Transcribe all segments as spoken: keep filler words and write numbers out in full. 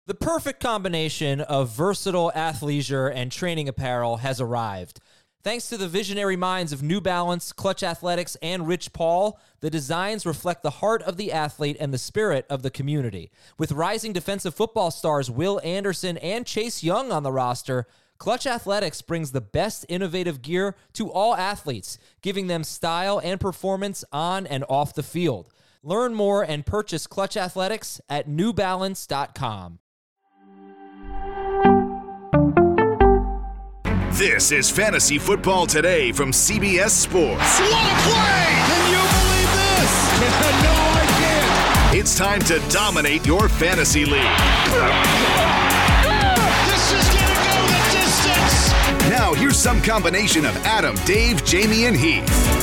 The perfect combination of versatile athleisure and training apparel has arrived. Thanks to the visionary minds of New Balance, Clutch Athletics, and Rich Paul, the designs reflect the heart of the athlete and the spirit of the community. With rising defensive football stars Will Anderson and Chase Young on the roster, Clutch Athletics brings the best innovative gear to all athletes, giving them style and performance on and off the field. Learn more and purchase Clutch Athletics at new balance dot com. This is Fantasy Football Today from C B S Sports. What a play! Can you believe this? No, I can't. It's time to dominate your fantasy league. This is going to go the distance. Now, here's some combination of Adam, Dave, Jamie, and Heath.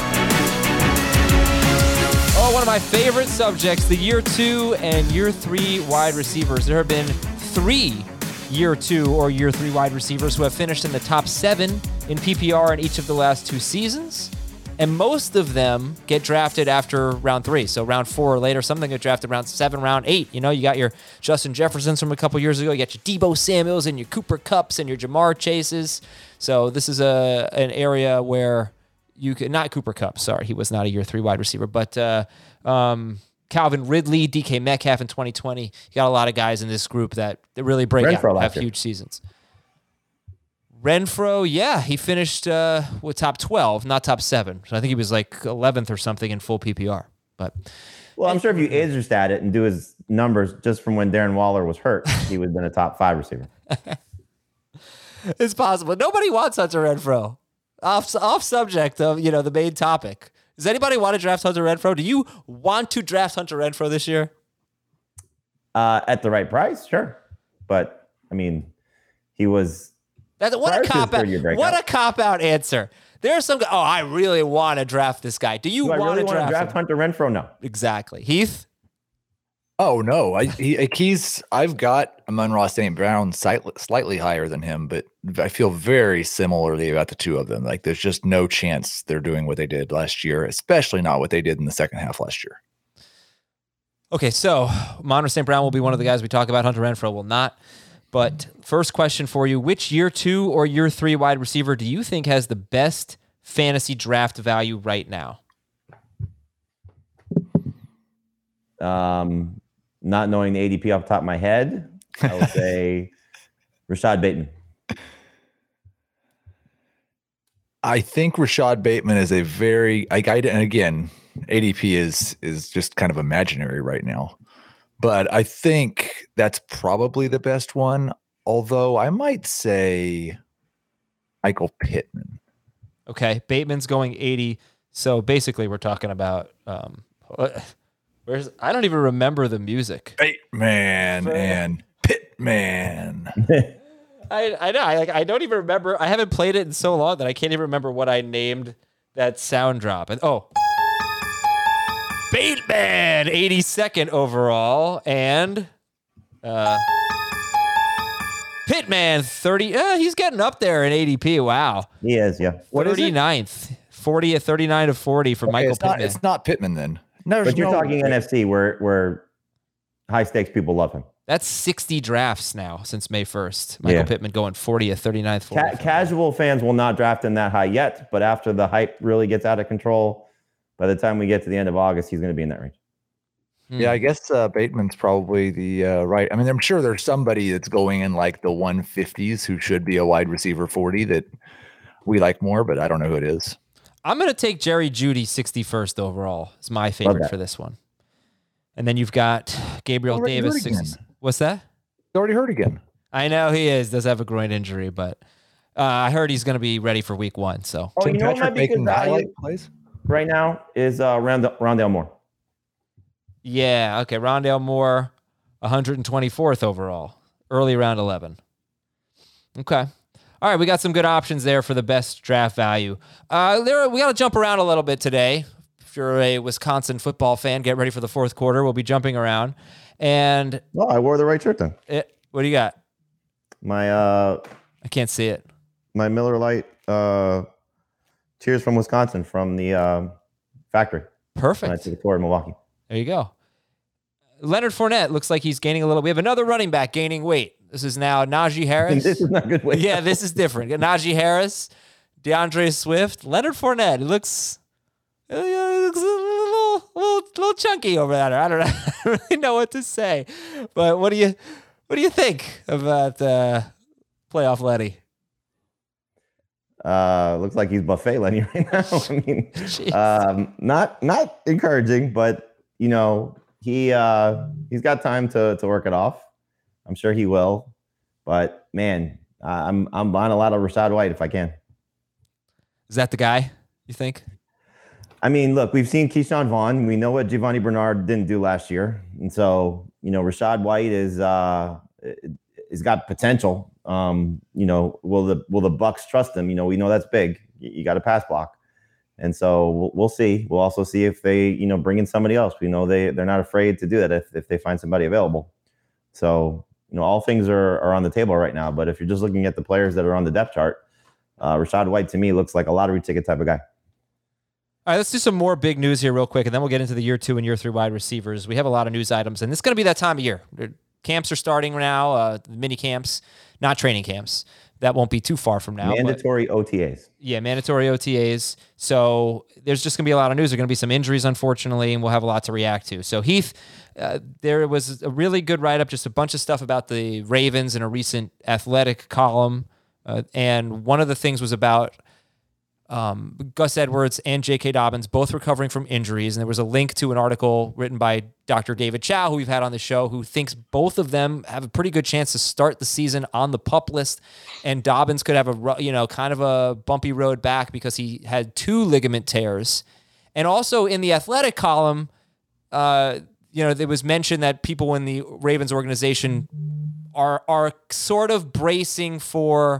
Oh, one of my favorite subjects, the year two and year three wide receivers. There have been three year two or year three wide receivers who have finished in the top seven in P P R in each of the last two seasons. And most of them get drafted after round three. So round four or later, some of them get drafted round seven, round eight. You know, you got your Justin Jeffersons from a couple years ago. You got your Deebo Samuels and your Cooper Kupps and your Jamar Chases. So this is a an area where you could, not Cooper Kupp, sorry, he was not a year three wide receiver, but uh, um, Calvin Ridley, D K Metcalf in twenty twenty. You got a lot of guys in this group that, that really break Renfro out, have huge seasons. Renfro, yeah, he finished uh, with top twelve, not top seven. So I think he was like eleventh or something in full P P R. But well, I'm sure if you Azerstat it and do his numbers just from when Darren Waller was hurt, he would have been a top five receiver. It's possible. Nobody wants Hunter Renfro. Off off subject of, you know, the main topic. Does anybody want to draft Hunter Renfro? Do you want to draft Hunter Renfro this year? Uh, at the right price, sure. But I mean, he was. That's what a cop out. What a cop out answer. There's some. Oh, I really want to draft this guy. Do you Do I want really to want draft, to draft him? Hunter Renfro? No. Exactly. Heath. Oh no, I he, he's I've got Amon-Ra Saint Brown slightly, slightly higher than him, but I feel very similarly about the two of them. Like there's just no chance they're doing what they did last year, especially not what they did in the second half last year. Okay, so Amon-Ra Saint Brown will be one of the guys we talk about. Hunter Renfro will not. But first question for you: which year two or year three wide receiver do you think has the best fantasy draft value right now? Um. Not knowing the A D P off the top of my head, I would say Rashad Bateman. I think Rashad Bateman is a very like I and again, A D P is is just kind of imaginary right now. But I think that's probably the best one, although I might say Michael Pittman. Okay, Bateman's going eighty. So basically we're talking about um Where's I don't even remember the music. Bateman and Pittman. I I know I like I don't even remember. I haven't played it in so long that I can't even remember what I named that sound drop. And oh, Bateman, eighty-second overall, and uh, Pittman, thirty. Uh, he's getting up there in A D P. Wow, he is. Yeah, what thirty-ninth, forty at thirty-nine to forty for okay, Michael it's Pittman. Not, it's not Pittman then. No, but you're no, talking N F C where where high stakes people love him. That's sixty drafts now since May first. Michael Yeah. Pittman going forty at thirty-ninth. Ca- casual fans will not draft him that high yet, but after the hype really gets out of control, by the time we get to the end of August, he's going to be in that range. Hmm. Yeah, I guess uh, Bateman's probably the uh, right. I mean, I'm sure there's somebody that's going in like the one fifties who should be a wide receiver forty that we like more, but I don't know who it is. I'm going to take Jerry Jeudy sixty-first overall. It's my favorite for this one. And then you've got Gabriel Already Davis. hurt again. sixty What's that? He's already hurt again. I know he is. Does have a groin injury, but uh, I heard he's going to be ready for week one. So Oh, Tim you know what Patrick might be good making highlight value plays? right now is uh, Rond- Rondale Moore. yeah, okay. Rondale Moore, one hundred twenty-fourth overall, early round eleven. Okay. All right, we got some good options there for the best draft value. Uh, there, we got to jump around a little bit today. If you're a Wisconsin football fan, get ready for the fourth quarter. We'll be jumping around. And Well, I wore the right shirt then. it, what do you got? My uh, I can't see it. my Miller Lite uh, Cheers from Wisconsin from the um, factory. When I Perfect. took a tour in Milwaukee. There you go. Leonard Fournette looks like he's gaining a little. We have another running back gaining weight. This is now Najee Harris. This is not good weight. Yeah, this is different. Najee Harris, DeAndre Swift, Leonard Fournette. It looks, it looks a little, little, little chunky over there. I don't know. I don't really know what to say. But what do you, what do you think about uh, playoff Letty? Uh, looks like he's buffet Lenny right now. I mean, um, not not encouraging, but you know, he uh, he's got time to to work it off. I'm sure he will. But man, I'm I'm buying a lot of Rachaad White if I can. Is that the guy you think? I mean, look, we've seen Keyshawn Vaughn. We know what Giovanni Bernard didn't do last year, and so you know, Rachaad White is uh, is got potential. Um, you know, will the will the Bucs trust him? You know, we know that's big. You, you got to pass block, and so we'll, we'll see. We'll also see if they, you know, bring in somebody else. We know they they're not afraid to do that if if they find somebody available. So you know, all things are are on the table right now. But if you're just looking at the players that are on the depth chart, uh, Rachaad White to me looks like a lottery ticket type of guy. All right, let's do some more big news here real quick, and then we'll get into the year two and year three wide receivers. We have a lot of news items, and it's going to be that time of year. Camps are starting now, uh, mini camps, not training camps. That won't be too far from now. Mandatory O T As. Yeah, mandatory O T As. So there's just going to be a lot of news. There are going to be some injuries, unfortunately, and we'll have a lot to react to. So, Heath, uh, there was a really good write-up, just a bunch of stuff about the Ravens in a recent Athletic column. Uh, and one of the things was about um, Gus Edwards and J K. Dobbins both recovering from injuries. And there was a link to an article written by Doctor David Chow, who we've had on the show, who thinks both of them have a pretty good chance to start the season on the PUP list. And Dobbins could have a, you know, kind of a bumpy road back because he had two ligament tears. And also in the Athletic column, uh, you know, there was mentioned that people in the Ravens organization are are sort of bracing for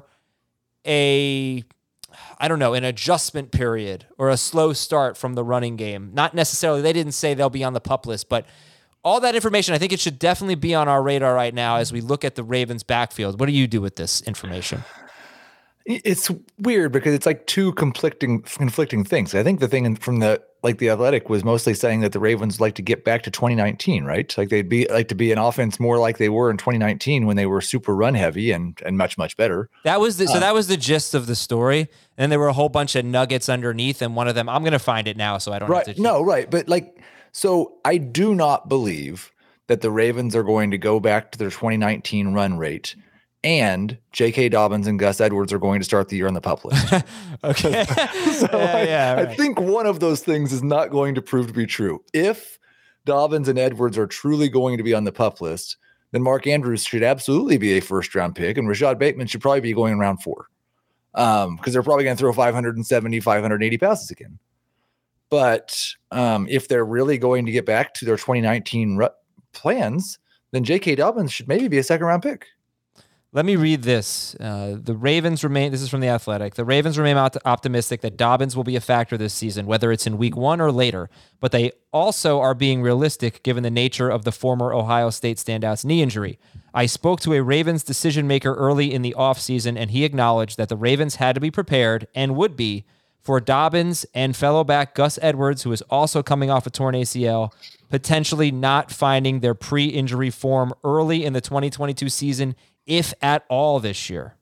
a, I don't know, an adjustment period or a slow start from the running game. Not necessarily, they didn't say they'll be on the PUP list, but all that information, I think it should definitely be on our radar right now as we look at the Ravens backfield. What do you do with this information? It's weird because it's like two conflicting conflicting things. I think the thing from the like the Athletic was mostly saying that the Ravens like to get back to twenty nineteen, right? Like they'd be like to be an offense more like they were in twenty nineteen when they were super run heavy and and much much better. That was the, uh, so that was the gist of the story. And there were a whole bunch of nuggets underneath, and one of them I'm going to find it now, so I don't right. have to. No, right, but like so, I do not believe that the Ravens are going to go back to their twenty nineteen run rate. And J K. Dobbins and Gus Edwards are going to start the year on the PUP list. Okay. so yeah, I, yeah, right. I think one of those things is not going to prove to be true. If Dobbins and Edwards are truly going to be on the PUP list, then Mark Andrews should absolutely be a first round pick, and Rashad Bateman should probably be going in round four. Um, because they're probably going to throw five seventy, five eighty passes again. But um, if they're really going to get back to their twenty nineteen r- plans, then J K. Dobbins should maybe be a second round pick. Let me read this. Uh, the Ravens remain, this is from The Athletic. The Ravens remain op- optimistic that Dobbins will be a factor this season, whether it's in week one or later, but they also are being realistic given the nature of the former Ohio State standout's knee injury. I spoke to a Ravens decision maker early in the offseason, and he acknowledged that the Ravens had to be prepared and would be for Dobbins and fellow back Gus Edwards, who is also coming off a torn A C L, potentially not finding their pre-injury form early in the twenty twenty-two season, if at all this year.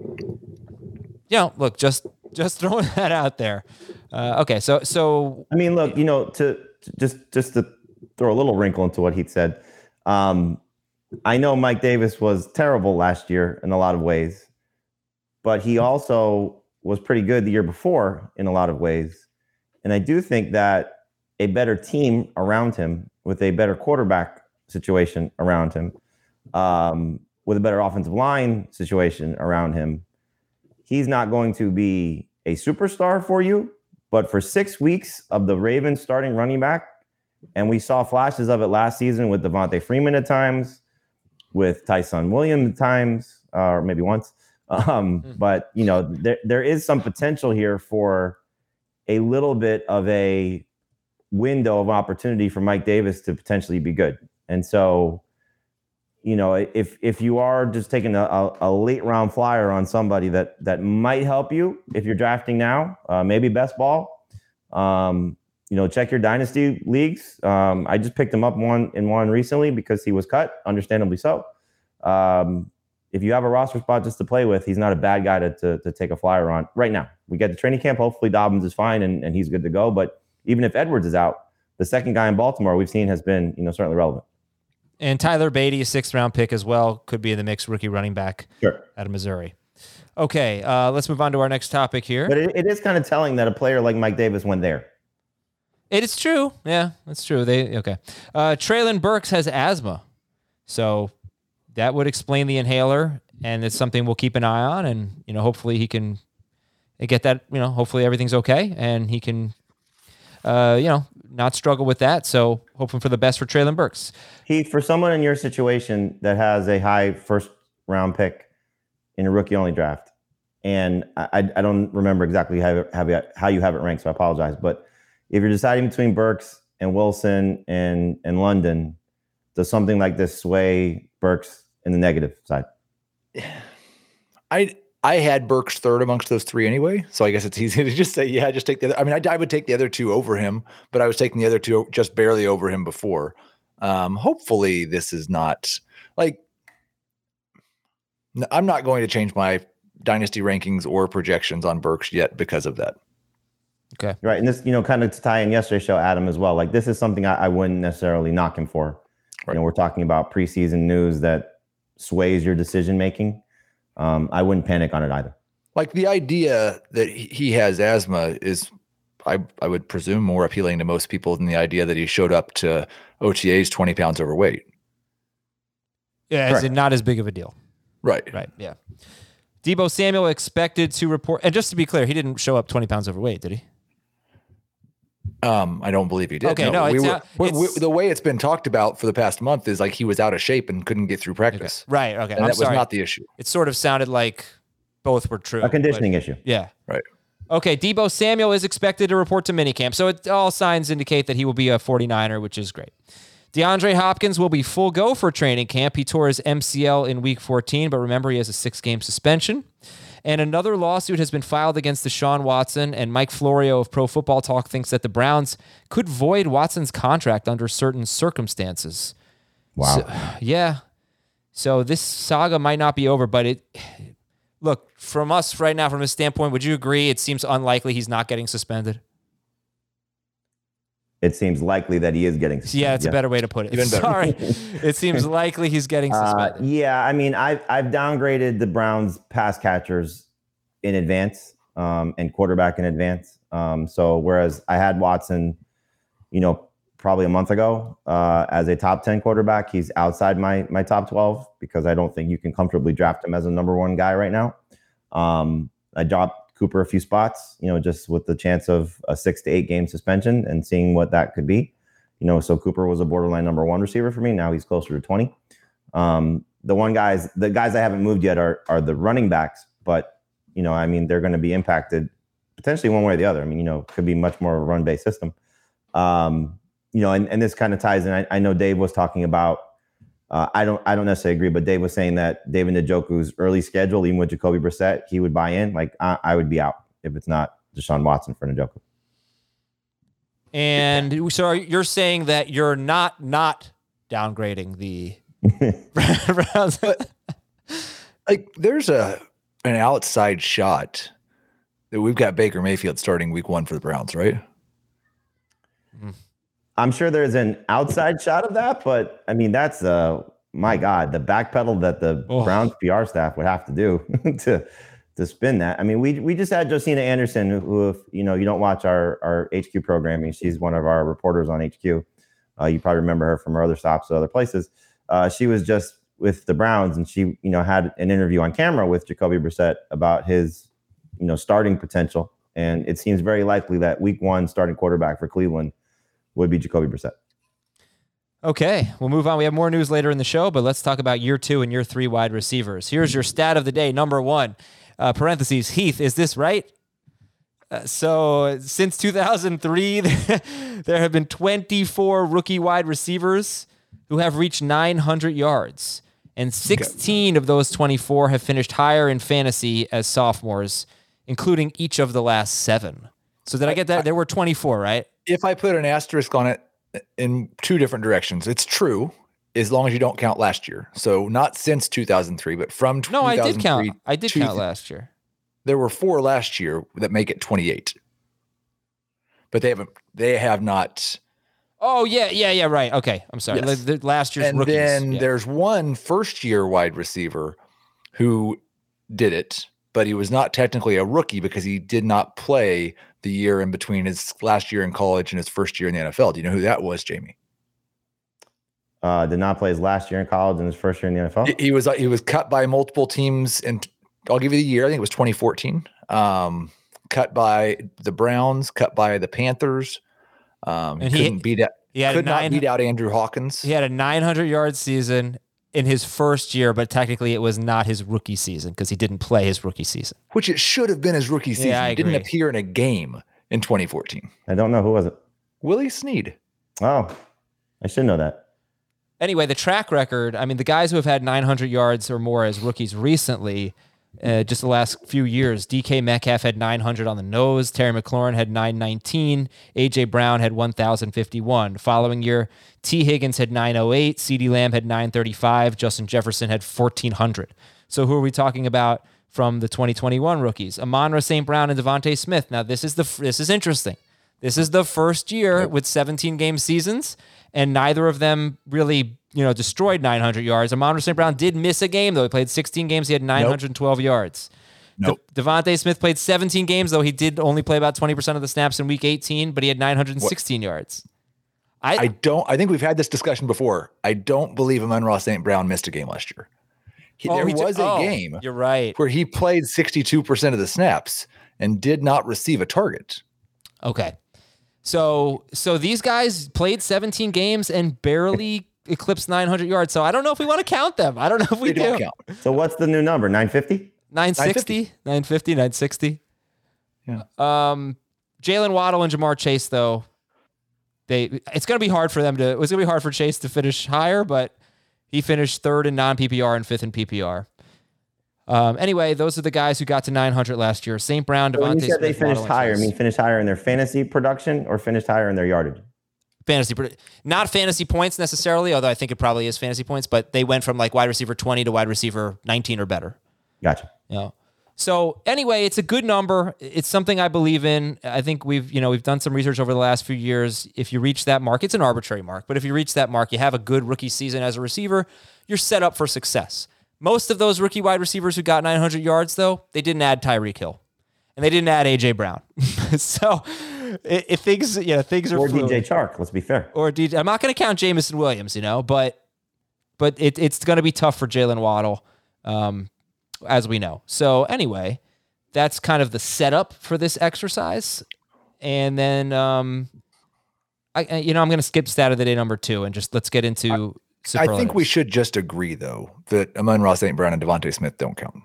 You know, look, just just throwing that out there. Uh, okay, so so I mean, look, you know, to, to just just to throw a little wrinkle into what he said. Um, I know Mike Davis was terrible last year in a lot of ways, but he also was pretty good the year before in a lot of ways. And I do think that a better team around him with a better quarterback situation around him, um, with a better offensive line situation around him, he's not going to be a superstar for you, but for six weeks of the Ravens starting running back, and we saw flashes of it last season with Devontae Freeman at times, with Tyson Williams at times, uh, or maybe once. Um, mm-hmm. But, you know, there there is some potential here for a little bit of a window of opportunity for Mike Davis to potentially be good. And so, you know, if if you are just taking a, a, a late round flyer on somebody that that might help you if you're drafting now, uh, maybe best ball, um, you know, check your dynasty leagues. Um, I just picked him up one in one recently because he was cut, understandably so. Um, if you have a roster spot just to play with, he's not a bad guy to, to, to take a flyer on right now. We get to training camp. Hopefully Dobbins is fine and, and he's good to go. But even if Edwards is out, the second guy in Baltimore we've seen has been, you know, certainly relevant. And Tyler Beatty, a sixth round pick as well, could be in the mix, rookie running back sure. out of Missouri. Okay, uh, let's move on to our next topic here. But it, it is kind of telling that a player like Mike Davis went there. It is true. Yeah, that's true. They okay. Uh, Treylon Burks has asthma, so that would explain the inhaler, and it's something we'll keep an eye on. And you know, hopefully he can get that. You know, hopefully everything's okay, and he can, uh, you know, not struggle with that. So hoping for the best for Treylon Burks. He, for someone in your situation that has a high first round pick in a rookie only draft, and I, I don't remember exactly how, how, how you have it ranked, so I apologize. But if you're deciding between Burks and Wilson and, and London, does something like this sway Burks in the negative side? I I had Burks third amongst those three anyway, so I guess it's easy to just say, yeah, just take the other. I mean, I, I would take the other two over him, but I was taking the other two just barely over him before. Um, hopefully this is not like, I'm not going to change my dynasty rankings or projections on Burks yet because of that. Okay. Right. And this, you know, kind of to tie in yesterday's show, Adam, as well, like this is something I, I wouldn't necessarily knock him for. Right. You know, we're talking about preseason news that sways your decision making. Um, I wouldn't panic on it either. Like the idea that he has asthma is, I, I would presume, more appealing to most people than the idea that he showed up to O T As twenty pounds overweight. Yeah, it's not as big of a deal. Right. Right. Yeah. Deebo Samuel expected to report, and just to be clear, he didn't show up twenty pounds overweight, did he? Um, I don't believe he did. Okay, no, no we it's were, not, we, it's, we, the way it's been talked about for the past month is like he was out of shape and couldn't get through practice. Okay. Right. Okay. And I'm that sorry. was not the issue. It sort of sounded like both were true. A conditioning but, issue. Yeah. Right. Okay. Deebo Samuel is expected to report to minicamp, so it, all signs indicate that he will be a forty-niner, which is great. DeAndre Hopkins will be full go for training camp. He tore his M C L in week fourteen, but remember he has a six-game suspension. And another lawsuit has been filed against Deshaun Watson, and Mike Florio of Pro Football Talk thinks that the Browns could void Watson's contract under certain circumstances. Wow. So, yeah. So this saga might not be over, but it... Look, from us right now, from his standpoint, would you agree it seems unlikely he's not getting suspended? It seems likely that he is getting suspended. Yeah, it's yeah. a better way to put it. Even better. Sorry. It seems likely he's getting suspended. Uh, yeah, I mean, I've, I've downgraded the Browns pass catchers in advance um, and quarterback in advance. Um, so whereas I had Watson, you know, probably a month ago uh, as a top ten quarterback, he's outside my my top twelve because I don't think you can comfortably draft him as a number one guy right now. Um, I dropped Cooper a few spots, you know, just with the chance of a six to eight game suspension and seeing what that could be. You know, so Cooper was a borderline number one receiver for me. Now he's closer to twenty. Um, the one guys, the guys I haven't moved yet are are the running backs, but you know, I mean, they're going to be impacted potentially one way or the other. I mean, you know, could be much more of a run based system. Um, you know, and, and this kind of ties in. I, I know Dave was talking about. Uh, I don't. I don't necessarily agree, but Dave was saying that David Njoku's early schedule, even with Jacoby Brissett, he would buy in. Like I, I would be out if it's not Deshaun Watson for Njoku. And so you're saying that you're not not downgrading the Browns. Like there's a an outside shot that we've got Baker Mayfield starting week one for the Browns, right? I'm sure there's an outside shot of that, but I mean, that's uh, my God, the backpedal that the oh. Browns P R staff would have to do to to spin that. I mean, we we just had Josina Anderson, who, who if you know you don't watch our our H Q programming, she's one of our reporters on H Q. Uh, you probably remember her from her other stops at other places. Uh, she was just with the Browns, and she you know had an interview on camera with Jacoby Brissett about his you know starting potential, and it seems very likely that week one starting quarterback for Cleveland would be Jacoby Brissett. Okay, we'll move on. We have more news later in the show, but let's talk about year two and year three wide receivers. Here's your stat of the day, number one. Uh, parentheses, Heath, is this right? Uh, so since two thousand three, there have been twenty-four rookie wide receivers who have reached nine hundred yards, and sixteen okay. of those twenty-four have finished higher in fantasy as sophomores, including each of the last seven. So did I get that? There were twenty-four, right? If I put an asterisk on it in two different directions, it's true as long as you don't count last year. So not since two thousand three, but from No, I did count. I did to, count last year. There were four last year that make it twenty-eight. But they haven't they have not Oh, yeah, yeah, yeah, right. Okay. I'm sorry. Yes. The, the last year's And rookies. then yeah. there's one first year wide receiver who did it, but he was not technically a rookie because he did not play the year in between his last year in college and his first year in the N F L. Do you know who that was, Jamie? Uh, did not play his last year in college and his first year in the N F L. He, he was he was cut by multiple teams, and I'll give you the year. I think it was twenty fourteen. Um, cut by the Browns, cut by the Panthers. Um, And he he- couldn't beat out. he had a Could not nine- beat out Andrew Hawkins. He had a nine hundred yard season in his first year, but technically it was not his rookie season because he didn't play his rookie season. Which it should have been his rookie season. Yeah, I He didn't agree. appear in a game in twenty fourteen. I don't know who was it. Willie Snead. Oh, I should know that. Anyway, the track record, I mean, the guys who have had nine hundred yards or more as rookies recently, uh, just the last few years, D K Metcalf had nine hundred on the nose, Terry McLaurin had nine nineteen, A J Brown had one thousand fifty-one. Following year, T. Higgins had nine oh eight, CeeDee Lamb had nine thirty-five, Justin Jefferson had fourteen hundred. So who are we talking about from the twenty twenty-one rookies? Amon-Ra Saint Brown and Devontae Smith. Now, this is the this is interesting. This is the first year with seventeen game seasons, and neither of them really, you know, destroyed nine hundred yards. Amon-Ra Saint Brown did miss a game, though. He played sixteen games. He had nine hundred twelve yards. Nope. De- Devontae Smith played seventeen games, though he did only play about twenty percent of the snaps in week eighteen, but he had nine hundred sixteen what? yards. I, I don't. I think we've had this discussion before. I don't believe Amon-Ra Saint Brown missed a game last year. He, oh, there he did- was a oh, game You're right. where he played sixty-two percent of the snaps and did not receive a target. Okay. So so these guys played seventeen games and barely eclipsed nine hundred yards. So I don't know if we want to count them. I don't know if we They don't do. count. So what's the new number? nine fifty? nine sixty, nine fifty, nine sixty. Yeah. Um, Jalen Waddle and Jamar Chase, though, they it's going to be hard for them to. It was going to be hard for Chase to finish higher, but he finished third in non-P P R and fifth in P P R. Um, anyway, those are the guys who got to nine hundred last year. Saint Brown, So when Devontae you said they Smith, finished Waddle, and higher, I Chase. mean finished higher in their fantasy production or finished higher in their yardage? Fantasy, not fantasy points necessarily, although I think it probably is fantasy points. But they went from like wide receiver twenty to wide receiver nineteen or better. Gotcha. You know? So anyway, it's a good number. It's something I believe in. I think we've, you know, we've done some research over the last few years. If you reach that mark, it's an arbitrary mark, but if you reach that mark, you have a good rookie season as a receiver, you're set up for success. Most of those rookie wide receivers who got nine hundred yards, though, they didn't add Tyreek Hill, and they didn't add A J Brown. so it, it things, you know, things are Or fluid. D J Chark, let's be fair. Or D J. I'm not going to count Jamison Williams, you know, but but it, it's going to be tough for Jalen Waddle, um, as we know. So anyway, that's kind of the setup for this exercise. And then, um, I you know, I'm going to skip stat of the day number two and just let's get into. I think we should just agree, though, that Amon-Ra Saint Brown and Devontae Smith don't count.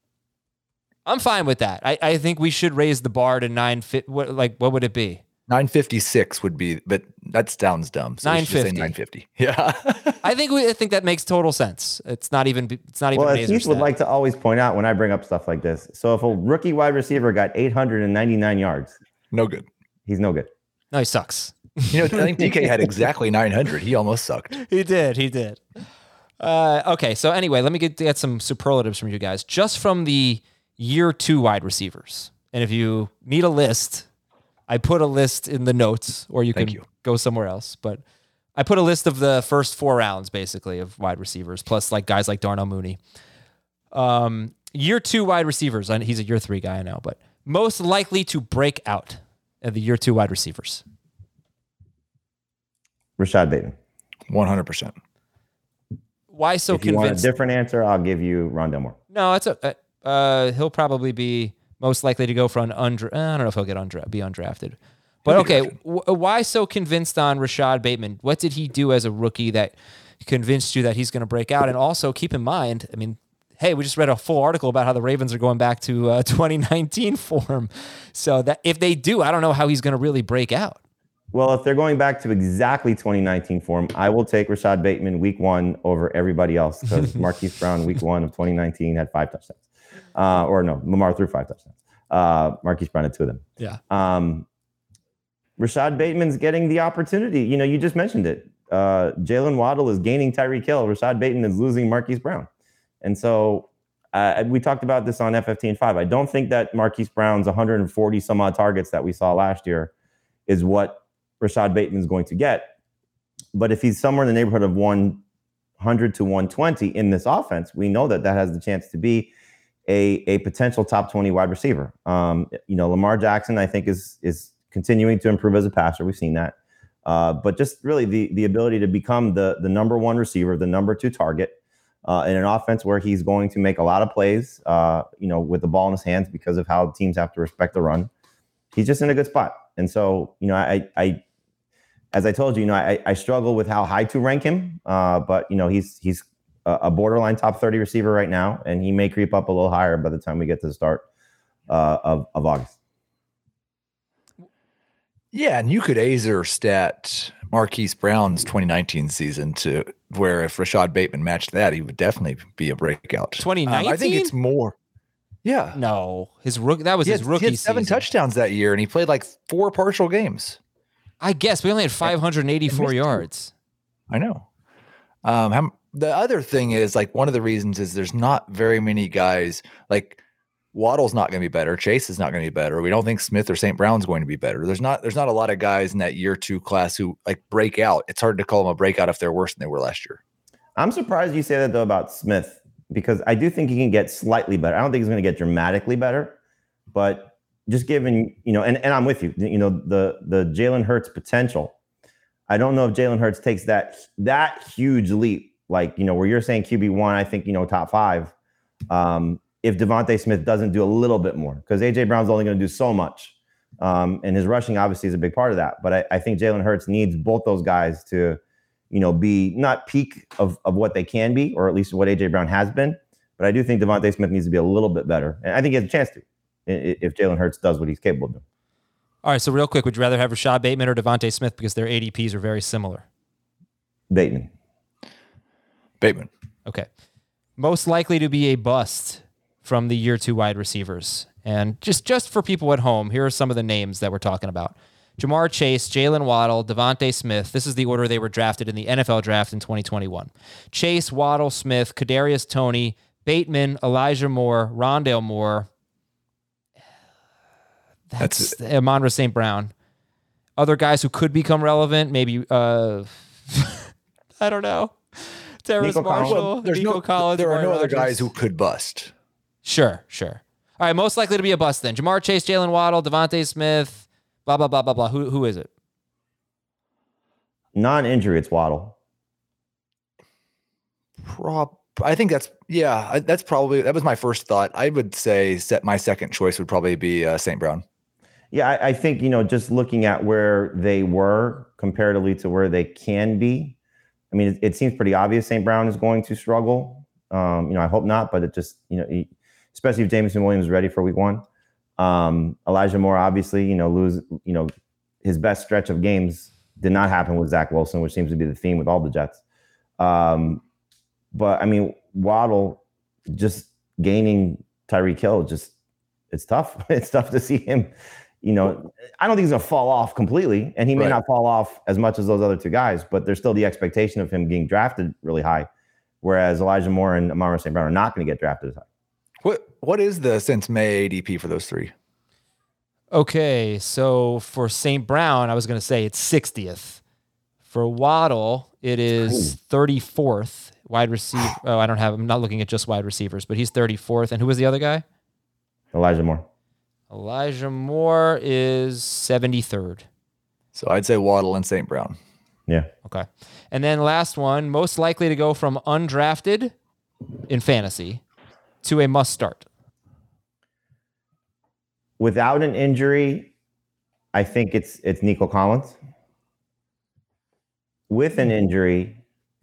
I'm fine with that. I, I think we should raise the bar to nine. Fit, what like what would it be? nine fifty-six would be, but that sounds dumb. So we should just say nine fifty. nine fifty. Yeah. I think we. I think that makes total sense. It's not even. It's not even. Well, a as Naser Heath would stat. like to always point out when I bring up stuff like this. So if a rookie wide receiver got eight hundred ninety-nine yards, No good. he's no good. No, he sucks. You know, I think D K had exactly nine hundred. He almost sucked. He did. He did. Uh, okay. So anyway, let me get, get some superlatives from you guys, just from the year two wide receivers. And if you need a list, I put a list in the notes, or you Thank can you. go somewhere else. But I put a list of the first four rounds, basically, of wide receivers, plus like guys like Darnell Mooney. Um, year two wide receivers. I- He's a year three guy, I know, but most likely to break out of the year two wide receivers. Rashad Bateman. one hundred percent. Why so if you want a convinced? different answer, I'll give you Rondell Moore. No, it's a. Uh, he'll probably be most likely to go for an undra. I don't know if he'll get undra- be undrafted. But okay, w- why so convinced on Rashad Bateman? What did he do as a rookie that convinced you that he's going to break out? And also keep in mind, I mean, hey, we just read a full article about how the Ravens are going back to uh, twenty nineteen form. So that if they do, I don't know how he's going to really break out. Well, if they're going back to exactly twenty nineteen form, I will take Rashad Bateman week one over everybody else because Marquise Brown week one of twenty nineteen had five touchdowns. Uh, or no, Lamar threw five touchdowns. Uh, Marquise Brown had two of them. Yeah. Um, Rashad Bateman's getting the opportunity. You know, you just mentioned it. Uh, Jalen Waddle is gaining Tyreek Hill. Rashad Bateman is losing Marquise Brown. And so uh, we talked about this on F F T and five. I don't think that Marquise Brown's one hundred forty some odd targets that we saw last year is what Rashad Bateman is going to get. But if he's somewhere in the neighborhood of one hundred to one twenty in this offense, we know that that has the chance to be a, a potential top twenty wide receiver. Um, you know, Lamar Jackson, I think, is is continuing to improve as a passer. We've seen that. Uh, but just really the the ability to become the the number one receiver, the number two target uh, in an offense where he's going to make a lot of plays, uh, you know, with the ball in his hands because of how teams have to respect the run. He's just in a good spot. And so, you know, I, I as I told you, you know, I, I struggle with how high to rank him. Uh, but, you know, he's he's a borderline top thirty receiver right now, and he may creep up a little higher by the time we get to the start uh, of, of August. Yeah, and you could Azer stat Marquise Brown's twenty nineteen season to where if Rashad Bateman matched that, he would definitely be a breakout. twenty nineteen? Um, I think it's more. Yeah. No, his rook that was he his had, rookie he had seven season. touchdowns that year, and he played like four partial games. I guess we only had five hundred eighty-four yards. I know. Um, how, the other thing is, like, one of the reasons is there's not very many guys like Waddle's not going to be better. Chase is not going to be better. We don't think Smith or Saint Brown's going to be better. There's not there's not a lot of guys in that year two class who like break out. It's hard to call them a breakout if they're worse than they were last year. I'm surprised you say that though about Smith, because I do think he can get slightly better. I don't think he's going to get dramatically better, but just given, you know, and, and I'm with you, you know, the the Jalen Hurts potential. I don't know if Jalen Hurts takes that that huge leap, like, you know, where you're saying Q B one, I think, you know, top five. Um, if Devontae Smith doesn't do a little bit more, because A J Brown's only going to do so much. Um, and his rushing obviously is a big part of that. But I, I think Jalen Hurts needs both those guys to, you know, be not peak of, of what they can be, or at least what A J Brown has been. But I do think Devontae Smith needs to be a little bit better. And I think he has a chance to, if Jalen Hurts does what he's capable of doing. All right, so real quick, would you rather have Rashad Bateman or Devontae Smith, because their A D Ps are very similar? Bateman. Bateman. Okay. Most likely to be a bust from the year two wide receivers. And just, just for people at home, here are some of the names that we're talking about. Jamar Chase, Jalen Waddle, Devontae Smith. This is the order they were drafted in the N F L draft in twenty twenty-one. Chase, Waddle, Smith, Kadarius Toney, Bateman, Elijah Moore, Rondale Moore. That's, That's Amon-Ra Saint Brown. Other guys who could become relevant, maybe, uh, I don't know. Terrace Marshall, well, there's Nico no, Collins. There are no Rogers. other guys who could bust. Sure, sure. All right, most likely to be a bust then. Jamar Chase, Jalen Waddle, Devontae Smith, blah, blah, blah, blah, blah. Who, who is it? Non-injury, it's Waddle. Prob- I think that's, yeah, that's probably, that was my first thought. I would say set my second choice would probably be uh, Saint Brown. Yeah, I, I think, you know, just looking at where they were comparatively to where they can be, I mean, it, it seems pretty obvious Saint Brown is going to struggle. Um, you know, I hope not, but it just, you know, he, especially if Jameson Williams is ready for week one. Um, Elijah Moore, obviously, you know, lose, you know, his best stretch of games did not happen with Zach Wilson, which seems to be the theme with all the Jets. Um, but I mean, Waddle just gaining Tyreek Hill, just, it's tough. It's tough to see him, you know, I don't think he's going to fall off completely, and he may right. not fall off as much as those other two guys, but there's still the expectation of him getting drafted really high. Whereas Elijah Moore and Amon-Ra Saint Brown are not going to get drafted as high. What What is the since May A D P for those three? Okay, so for Saint Brown, I was going to say it's sixtieth. For Waddle, it is Ooh. thirty-fourth. Wide receiver. Oh, I don't have, I'm not looking at just wide receivers, but he's thirty-fourth. And who was the other guy? Elijah Moore. Elijah Moore is seventy-third. So I'd say Waddle and Saint Brown. Yeah. Okay. And then last one, most likely to go from undrafted in fantasy to a must start. Without an injury, I think it's it's Nico Collins. With an injury,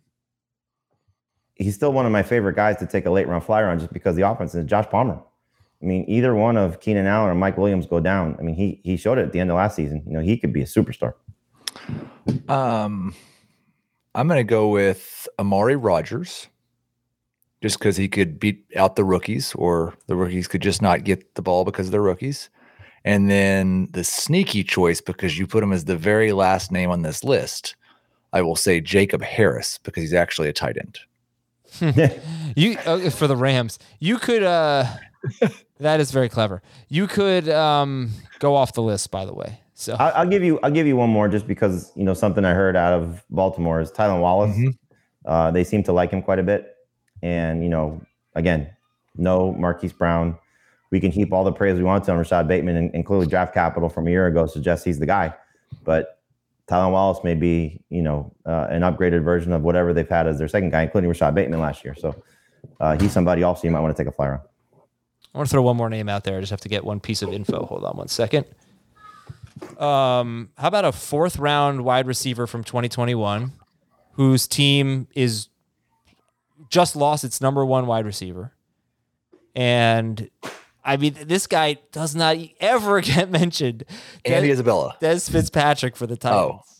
he's still one of my favorite guys to take a late round flyer on just because the offense is Josh Palmer. I mean, either one of Keenan Allen or Mike Williams go down. I mean, he he showed it at the end of last season. You know, he could be a superstar. Um, I'm going to go with Amari Rodgers, just because he could beat out the rookies, or the rookies could just not get the ball because they're rookies. And then the sneaky choice, because you put him as the very last name on this list, I will say Jacob Harris, because he's actually a tight end. you uh, for the Rams, you could. Uh, that is very clever. You could um, go off the list, by the way. So I'll, I'll give you. I'll give you one more, just because you know something I heard out of Baltimore is Tylan Wallace. Mm-hmm. Uh, they seem to like him quite a bit, and you know, again, no Marquise Brown. We can heap all the praise we want to on Rashad Bateman, and, and clearly draft capital from a year ago suggests he's the guy. But Tylan Wallace may be, you know, uh, an upgraded version of whatever they've had as their second guy, including Rashad Bateman last year. So uh, he's somebody also you might want to take a flyer on. I want to throw one more name out there. I just have to get one piece of info. Hold on one second. Um, how about a fourth round wide receiver from twenty twenty-one whose team is just lost its number one wide receiver? And I mean, this guy does not ever get mentioned. Andy Des, Isabella. Des Fitzpatrick for the Titans. Oh.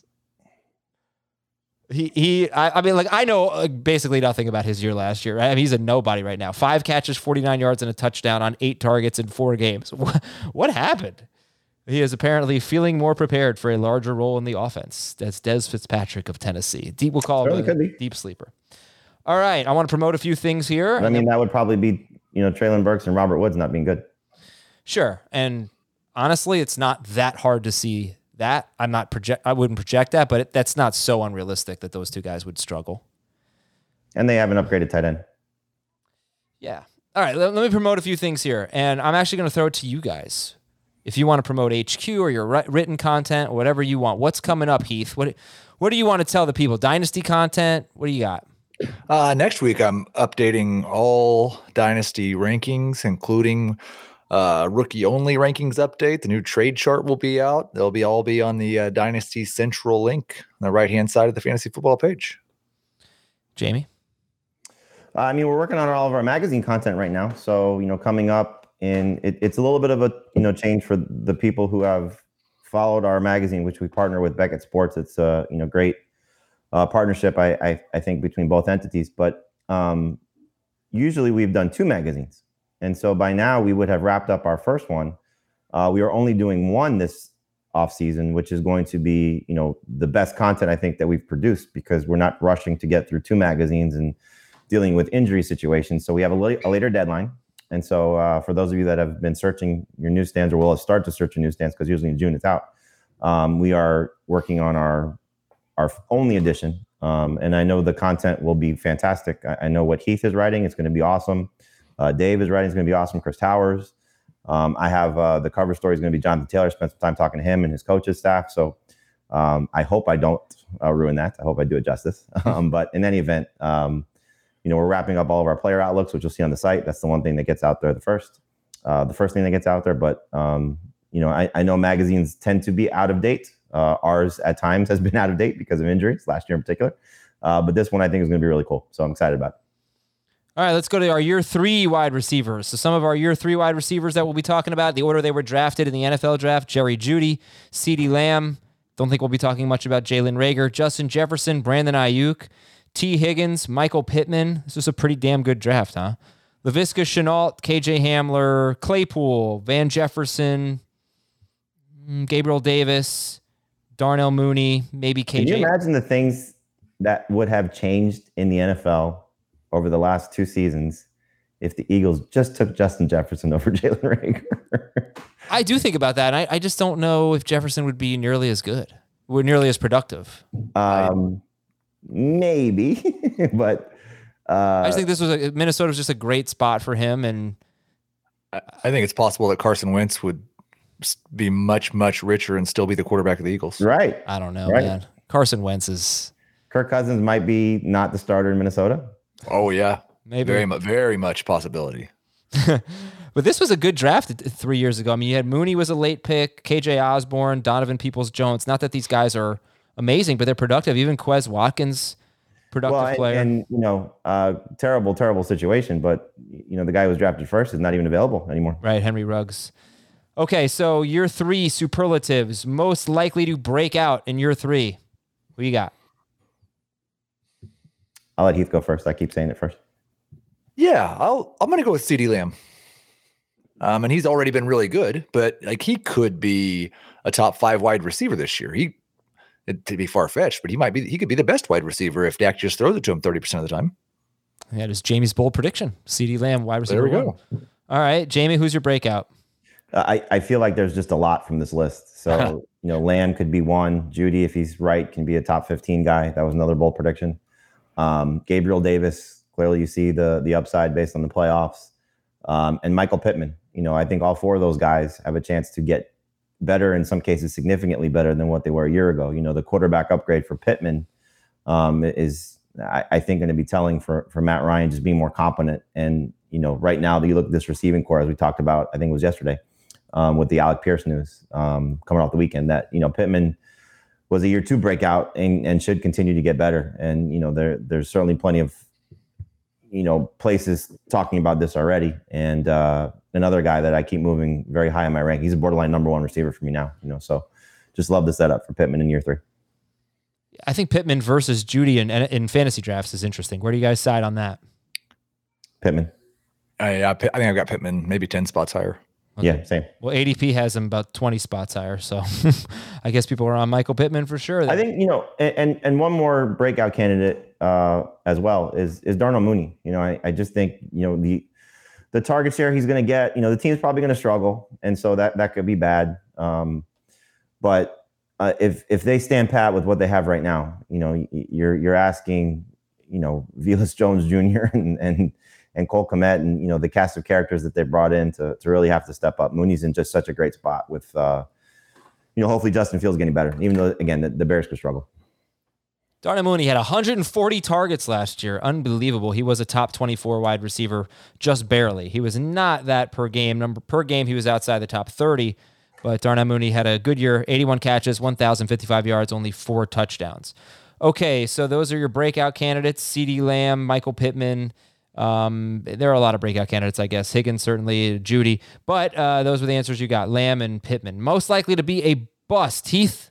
He, he I, I mean, like, I know uh, basically nothing about his year last year. Right? I mean, he's a nobody right now. Five catches, forty-nine yards, and a touchdown on eight targets in four games. What, what happened? He is apparently feeling more prepared for a larger role in the offense. That's Des Fitzpatrick of Tennessee. Deep, we'll call him a deep sleeper. All right, I want to promote a few things here. I mean, that would probably be, you know, Treylon Burks and Robert Woods not being good. Sure, and honestly, it's not that hard to see that. I'm not project. I wouldn't project that, but it, that's not so unrealistic that those two guys would struggle. And they have an upgraded tight end. Yeah. All right. Let, let me promote a few things here, and I'm actually going to throw it to you guys. If you want to promote H Q or your written content or whatever you want, what's coming up, Heath? What What do you want to tell the people? Dynasty content? What do you got? Uh, next week, I'm updating all Dynasty rankings, including uh, rookie-only rankings update. The new trade chart will be out. They'll be all be on the uh, Dynasty Central link on the right-hand side of the fantasy football page. Jamie? Uh, I mean, we're working on all of our magazine content right now. So, you know, coming up, and it, it's a little bit of a, you know, change for the people who have followed our magazine, which we partner with Beckett Sports. It's a, you know, great uh, partnership, I, I I think, between both entities. But um, usually we've done two magazines. And so by now we would have wrapped up our first one. Uh, we are only doing one this off season, which is going to be, you know, the best content I think that we've produced, because we're not rushing to get through two magazines and dealing with injury situations. So we have a, la- a later deadline. And so uh, for those of you that have been searching your newsstands or will start to search your newsstands, because usually in June it's out, um, we are working on our our only edition. Um, and I know the content will be fantastic. I, I know what Heath is writing. It's going to be awesome. Uh, Dave is writing. It's going to be awesome. Chris Towers. Um, I have uh, the cover story is going to be Jonathan Taylor. Spent some time talking to him and his coaches staff. So um, I hope I don't uh, ruin that. I hope I do it justice. um, but in any event, um, you know, we're wrapping up all of our player outlooks, which you'll see on the site. That's the one thing that gets out there the first, uh, the first thing that gets out there. But, um, you know, I, I know magazines tend to be out of date. Uh, ours at times has been out of date because of injuries, last year in particular. Uh, but this one I think is going to be really cool. So I'm excited about it. All right, let's go to our year three wide receivers. So some of our year three wide receivers that we'll be talking about, the order they were drafted in the N F L draft: Jerry Jeudy, CeeDee Lamb. Don't think we'll be talking much about Jalen Reagor, Justin Jefferson, Brandon Ayuk, T. Higgins, Michael Pittman. This was a pretty damn good draft, huh? Laviska Shenault, K J Hamler, Claypool, Van Jefferson, Gabriel Davis, Darnell Mooney, maybe K J. Can you imagine the things that would have changed in the N F L over the last two seasons if the Eagles just took Justin Jefferson over Jalen Reagor? I do think about that. I, I just don't know if Jefferson would be nearly as good, would nearly as productive. Um, maybe, but uh, I just think this was a, Minnesota was just a great spot for him, and I think it's possible that Carson Wentz would be much, much richer and still be the quarterback of the Eagles. Right. I don't know, right. man. Carson Wentz is. Kirk Cousins might be not the starter in Minnesota. Oh yeah, maybe very much, very much possibility. But this was a good draft three years ago. I mean, you had Mooney was a late pick, K J Osborne, Donovan Peoples-Jones. Not that these guys are amazing, but they're productive. Even Quez Watkins, productive well, and, player. And, you know, uh, terrible, terrible situation. But, you know, the guy who was drafted first is not even available anymore. Right, Henry Ruggs. Okay, so year three superlatives. Most likely to break out in year three. Who you got? I'll let Heath go first. I keep saying it first. Yeah, I'll, I'm going to go with CeeDee Lamb. Um, and he's already been really good, but like he could be a top five wide receiver this year. He, it, to be far-fetched, but he might be, he could be the best wide receiver if Dak just throws it to him thirty percent of the time. That is Jamie's bold prediction. CeeDee Lamb, wide receiver. There we one. go. All right, Jamie, who's your breakout? I, I feel like there's just a lot from this list. So, you know, Lamb could be one. Judy, if he's right, can be a top fifteen guy. That was another bold prediction. Um, Gabriel Davis, clearly you see the the upside based on the playoffs. Um, and Michael Pittman. You know, I think all four of those guys have a chance to get better, in some cases significantly better than what they were a year ago. You know, the quarterback upgrade for Pittman um, is, I, I think, going to be telling for, for Matt Ryan, just being more competent. And, you know, right now, you look at this receiving core, as we talked about, I think it was yesterday, um, with the Alec Pierce news um, coming off the weekend, that, you know, Pittman was a year two breakout and, and should continue to get better. And, you know, there there's certainly plenty of, you know, places talking about this already. And uh, another guy that I keep moving very high on my rank. He's a borderline number one receiver for me now, you know, so just love the setup for Pittman in year three. I think Pittman versus Judy in, in fantasy drafts is interesting. Where do you guys side on that? Pittman. I, I think I've got Pittman maybe ten spots higher. Okay. Yeah, same. Well, A D P has him about twenty spots higher, so I guess people are on Michael Pittman for sure. I think, you know, and and one more breakout candidate uh, as well is is Darnell Mooney. You know, I, I just think, you know, the the target share he's going to get, you know, the team's probably going to struggle, and so that that could be bad. Um, but uh, if if they stand pat with what they have right now, you know, you're you're asking, you know, Velus Jones Junior and and and Cole Kmet and, you know, the cast of characters that they brought in to to really have to step up. Mooney's in just such a great spot with, uh, you know, hopefully Justin Fields getting better, even though, again, the, the Bears could struggle. Darnell Mooney had one hundred forty targets last year. Unbelievable. He was a top twenty-four wide receiver, just barely. He was not that per game. Number per game, he was outside the top thirty. But Darnell Mooney had a good year, eighty-one catches, one thousand fifty-five yards, only four touchdowns. Okay, so those are your breakout candidates, CeeDee Lamb, Michael Pittman. Um, there are a lot of breakout candidates, I guess. Higgins, certainly, Judy. But uh, those were the answers you got, Lamb and Pittman. Most likely to be a bust. Heath?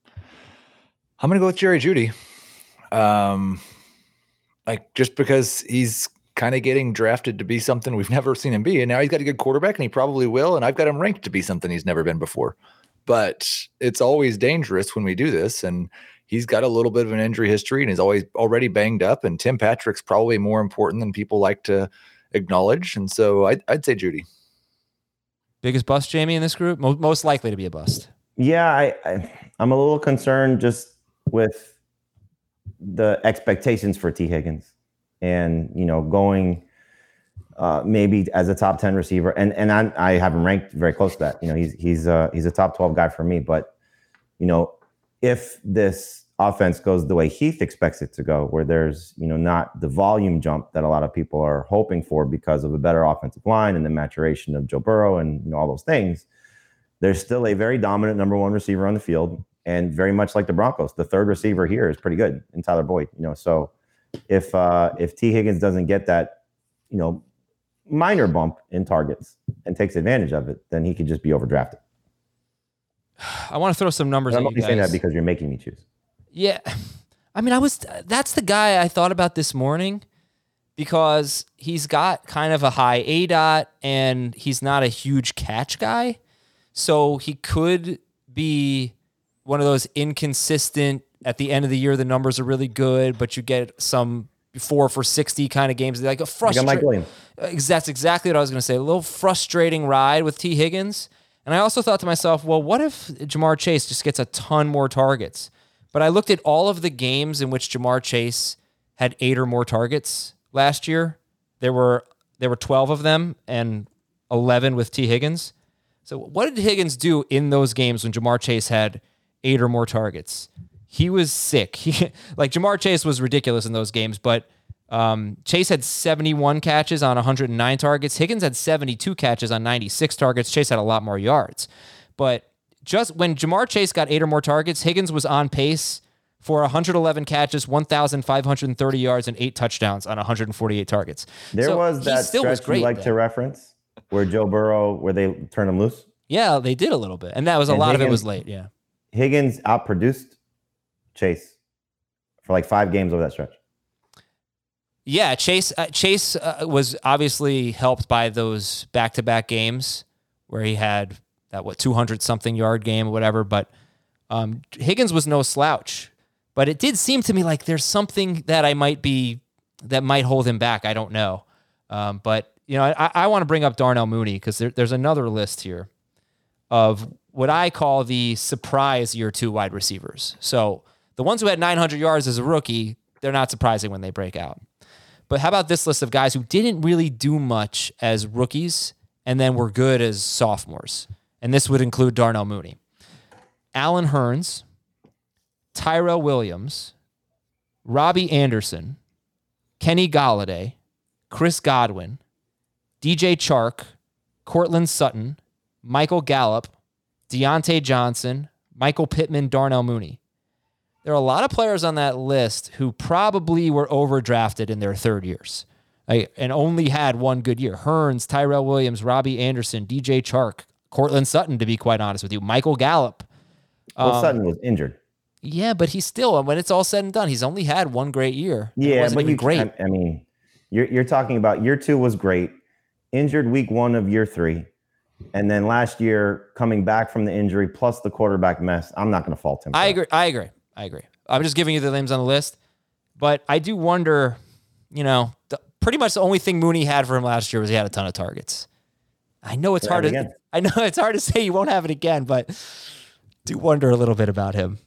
I'm going to go with Jerry Judy. Um, like just because he's kind of getting drafted to be something we've never seen him be, and now he's got a good quarterback, and he probably will, and I've got him ranked to be something he's never been before. But it's always dangerous when we do this, and he's got a little bit of an injury history, and he's always already banged up, and Tim Patrick's probably more important than people like to acknowledge, and so I'd, I'd say Judy. Biggest bust, Jamie, in this group? Most, most likely to be a bust. Yeah, I, I I'm a little concerned just with the expectations for T. Higgins, and, you know, going uh, maybe as a top ten receiver, and and I, I have him ranked very close to that. You know, he's he's uh, he's a top twelve guy for me. But, you know, if this offense goes the way Heath expects it to go, where there's, you know, not the volume jump that a lot of people are hoping for because of a better offensive line and the maturation of Joe Burrow and, you know, all those things, there's still a very dominant number one receiver on the field. And very much like the Broncos, the third receiver here is pretty good in Tyler Boyd. You know, so if uh, if T. Higgins doesn't get that, you know, minor bump in targets and takes advantage of it, then he could just be overdrafted. I want to throw some numbers. I'm at only you guys. saying that because you're making me choose. Yeah, I mean, I was. That's the guy I thought about this morning because he's got kind of a high A D O T and he's not a huge catch guy, so he could be one of those inconsistent, at the end of the year, the numbers are really good, but you get some four for sixty kind of games. Like a frustrating. Like Mike Williams. That's exactly what I was going to say. A little frustrating ride with T. Higgins. And I also thought to myself, well, what if Jamar Chase just gets a ton more targets? But I looked at all of the games in which Jamar Chase had eight or more targets last year. There were there were twelve of them and eleven with T. Higgins. So what did Higgins do in those games when Jamar Chase had eight or more targets? He was sick. He, like Jamar Chase was ridiculous in those games, but um, Chase had seventy-one catches on one hundred nine targets. Higgins had seventy-two catches on ninety-six targets. Chase had a lot more yards. But just when Jamar Chase got eight or more targets, Higgins was on pace for one hundred eleven catches, one thousand five hundred thirty yards, and eight touchdowns on one hundred forty-eight targets. There so was that still stretch was great you like then. to reference where Joe Burrow, where they turned him loose. Yeah, they did a little bit. And that was a And lot of it Higgins- was late, yeah. Higgins outproduced Chase for like five games over that stretch. Yeah, Chase uh, Chase uh, was obviously helped by those back-to-back games where he had that, what, two hundred something yard game or whatever, but um, Higgins was no slouch. But it did seem to me like there's something that I might be, that might hold him back. I don't know. Um, but, you know, I, I want to bring up Darnell Mooney because there, there's another list here of what I call the surprise year two wide receivers. So the ones who had nine hundred yards as a rookie, they're not surprising when they break out. But how about this list of guys who didn't really do much as rookies and then were good as sophomores? And this would include Darnell Mooney, Allen Hurns, Tyrell Williams, Robbie Anderson, Kenny Golladay, Chris Godwin, D J Chark, Cortland Sutton, Michael Gallup, Deontay Johnson, Michael Pittman, Darnell Mooney. There are a lot of players on that list who probably were overdrafted in their third years like, and only had one good year. Hurns, Tyrell Williams, Robbie Anderson, D J Chark, Cortland Sutton, to be quite honest with you, Michael Gallup. Well, um, Sutton was injured. Yeah, but he's still, when it's all said and done, he's only had one great year. Yeah, it wasn't but even you great. I, I mean, you're you're talking about year two was great, injured week one of year three, and then last year coming back from the injury plus the quarterback mess. I'm not going to fault him. I agree. I agree. I agree. I'm just giving you the names on the list, but I do wonder, you know, the, pretty much the only thing Mooney had for him last year was he had a ton of targets. I know it's Could hard to, again. I know it's hard to say you won't have it again, but do wonder a little bit about him.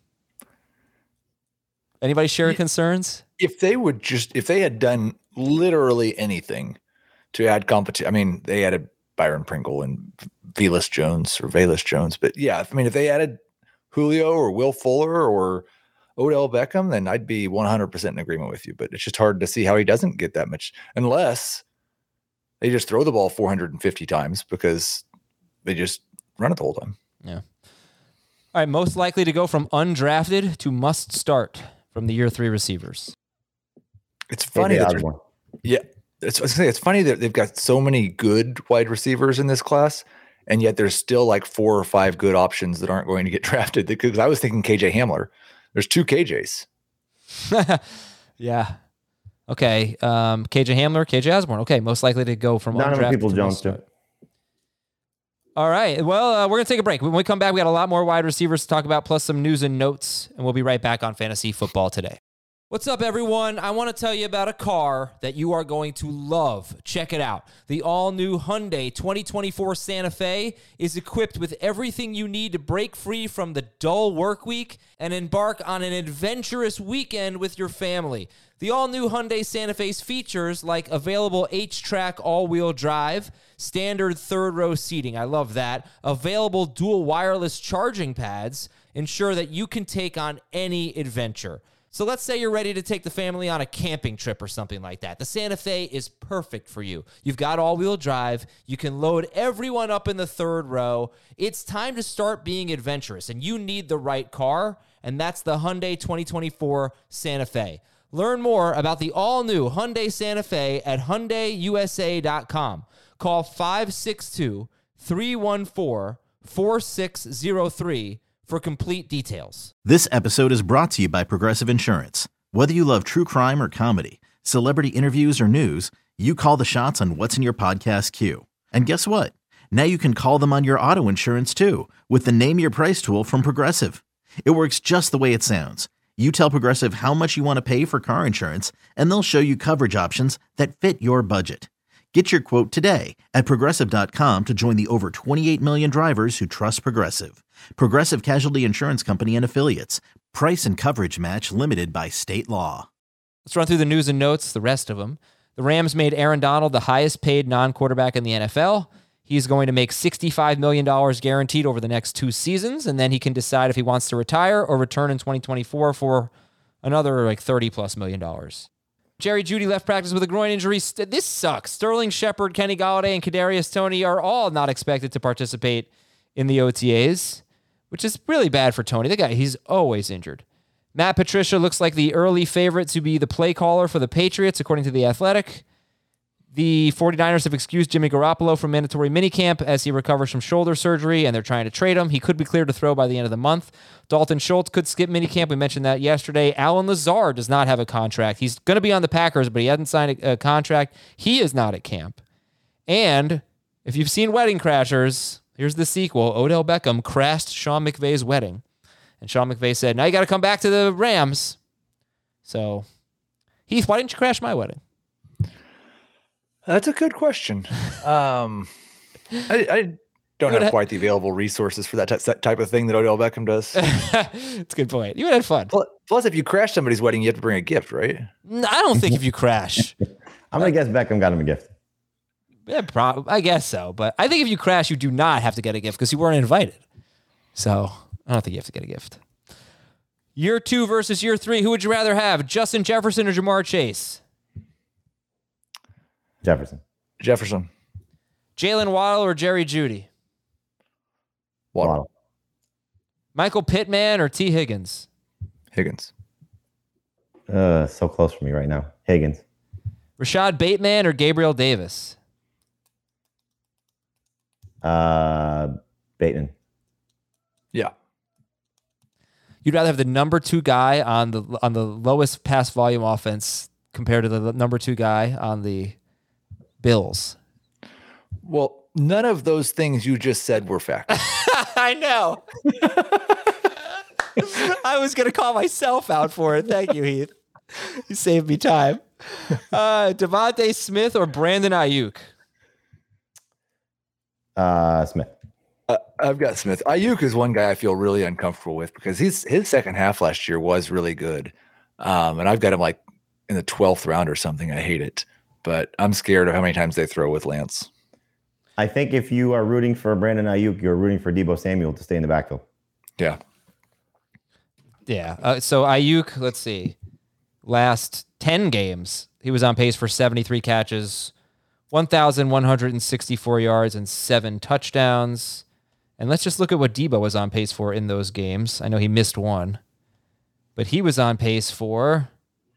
Anybody share concerns? If they would just, if they had done literally anything to add competition, I mean, they added Byron Pringle and Velus Jones or Velus Jones, but yeah, I mean, if they added Julio or Will Fuller or Odell Beckham, then I'd be one hundred percent in agreement with you. But it's just hard to see how he doesn't get that much unless they just throw the ball four hundred fifty times because they just run it the whole time. Yeah. All right. Most likely to go from undrafted to must start from the year three receivers. It's funny. Hey, That Osborne. yeah. It's, I was gonna say, it's funny that they've got so many good wide receivers in this class, and yet there's still like four or five good options that aren't going to get drafted. Because I was thinking K J Hamler. There's two K Js. Yeah. Okay. Um, K J Hamler, K J Osborne. Okay. Most likely to go from Donovan undrafted People to Jones must too. start. All right. Well, uh, we're going to take a break. When we come back, we got a lot more wide receivers to talk about, plus some news and notes, and we'll be right back on Fantasy Football Today. What's up, everyone? I want to tell you about a car that you are going to love. Check it out. The all-new Hyundai twenty twenty-four Santa Fe is equipped with everything you need to break free from the dull work week and embark on an adventurous weekend with your family. The all-new Hyundai Santa Fe's features like available H-Track all-wheel drive, standard third-row seating, I love that, available dual wireless charging pads, ensure that you can take on any adventure. So let's say you're ready to take the family on a camping trip or something like that. The Santa Fe is perfect for you. You've got all-wheel drive. You can load everyone up in the third row. It's time to start being adventurous, and you need the right car, and that's the Hyundai twenty twenty-four Santa Fe. Learn more about the all-new Hyundai Santa Fe at Hyundai U S A dot com. Call five six two, three one four, four six zero three for complete details. This episode is brought to you by Progressive Insurance. Whether you love true crime or comedy, celebrity interviews or news, you call the shots on what's in your podcast queue. And guess what? Now you can call them on your auto insurance too with the Name Your Price tool from Progressive. It works just the way it sounds. You tell Progressive how much you want to pay for car insurance, and they'll show you coverage options that fit your budget. Get your quote today at Progressive dot com to join the over twenty-eight million drivers who trust Progressive. Progressive Casualty Insurance Company and Affiliates. Price and coverage match limited by state law. Let's run through the news and notes, the rest of them. The Rams made Aaron Donald the highest paid non-quarterback in the N F L. He's going to make sixty-five million dollars guaranteed over the next two seasons, and then he can decide if he wants to retire or return in twenty twenty-four for another like thirty plus million dollars. Jerry Jeudy left practice with a groin injury. This sucks. Sterling Shepard, Kenny Golladay, and Kadarius Toney are all not expected to participate in the O T As, which is really bad for Toney. The guy, he's always injured. Matt Patricia looks like the early favorite to be the play caller for the Patriots, according to The Athletic. The 49ers have excused Jimmy Garoppolo from mandatory minicamp as he recovers from shoulder surgery, and they're trying to trade him. He could be cleared to throw by the end of the month. Dalton Schultz could skip minicamp. We mentioned that yesterday. Alan Lazard does not have a contract. He's going to be on the Packers, but he hasn't signed a, a contract. He is not at camp. And if you've seen Wedding Crashers, here's the sequel. Odell Beckham crashed Sean McVay's wedding. And Sean McVay said, now you got to come back to the Rams. So, Heath, why didn't you crash my wedding? That's a good question. Um, I, I don't have quite the available resources for that t- type of thing that Odell Beckham does. It's a good point. You would have fun. Plus, plus, if you crash somebody's wedding, you have to bring a gift, right? No, I don't think if you crash. I'm going to guess Beckham got him a gift. Yeah, prob- I guess so. But I think if you crash, you do not have to get a gift because you weren't invited. So I don't think you have to get a gift. Year two versus year three. Who would you rather have, Justin Jefferson or Jamar Chase? Jefferson. Jefferson. Jalen Waddle or Jerry Jeudy? Waddle. Waddle. Michael Pittman or T. Higgins? Higgins. Uh, so close for me right now. Higgins. Rashad Bateman or Gabriel Davis? Uh, Bateman. Yeah. You'd rather have the number two guy on the on the lowest pass volume offense compared to the number two guy on the Bills? Well, none of those things you just said were facts. I know. I was going to call myself out for it. Thank you, Heath. You saved me time. Uh, Devontae Smith or Brandon Ayuk? Uh, Smith. Uh, I've got Smith. Ayuk is one guy I feel really uncomfortable with because he's, his second half last year was really good. Um, and I've got him like in the twelfth round or something. I hate it. But I'm scared of how many times they throw with Lance. I think if you are rooting for Brandon Ayuk, you're rooting for Deebo Samuel to stay in the backfield. Yeah. Yeah. Uh, so Ayuk, let's see. Last ten games, he was on pace for seventy-three catches, one thousand one hundred sixty-four yards, and seven touchdowns. And let's just look at what Deebo was on pace for in those games. I know he missed one, but he was on pace for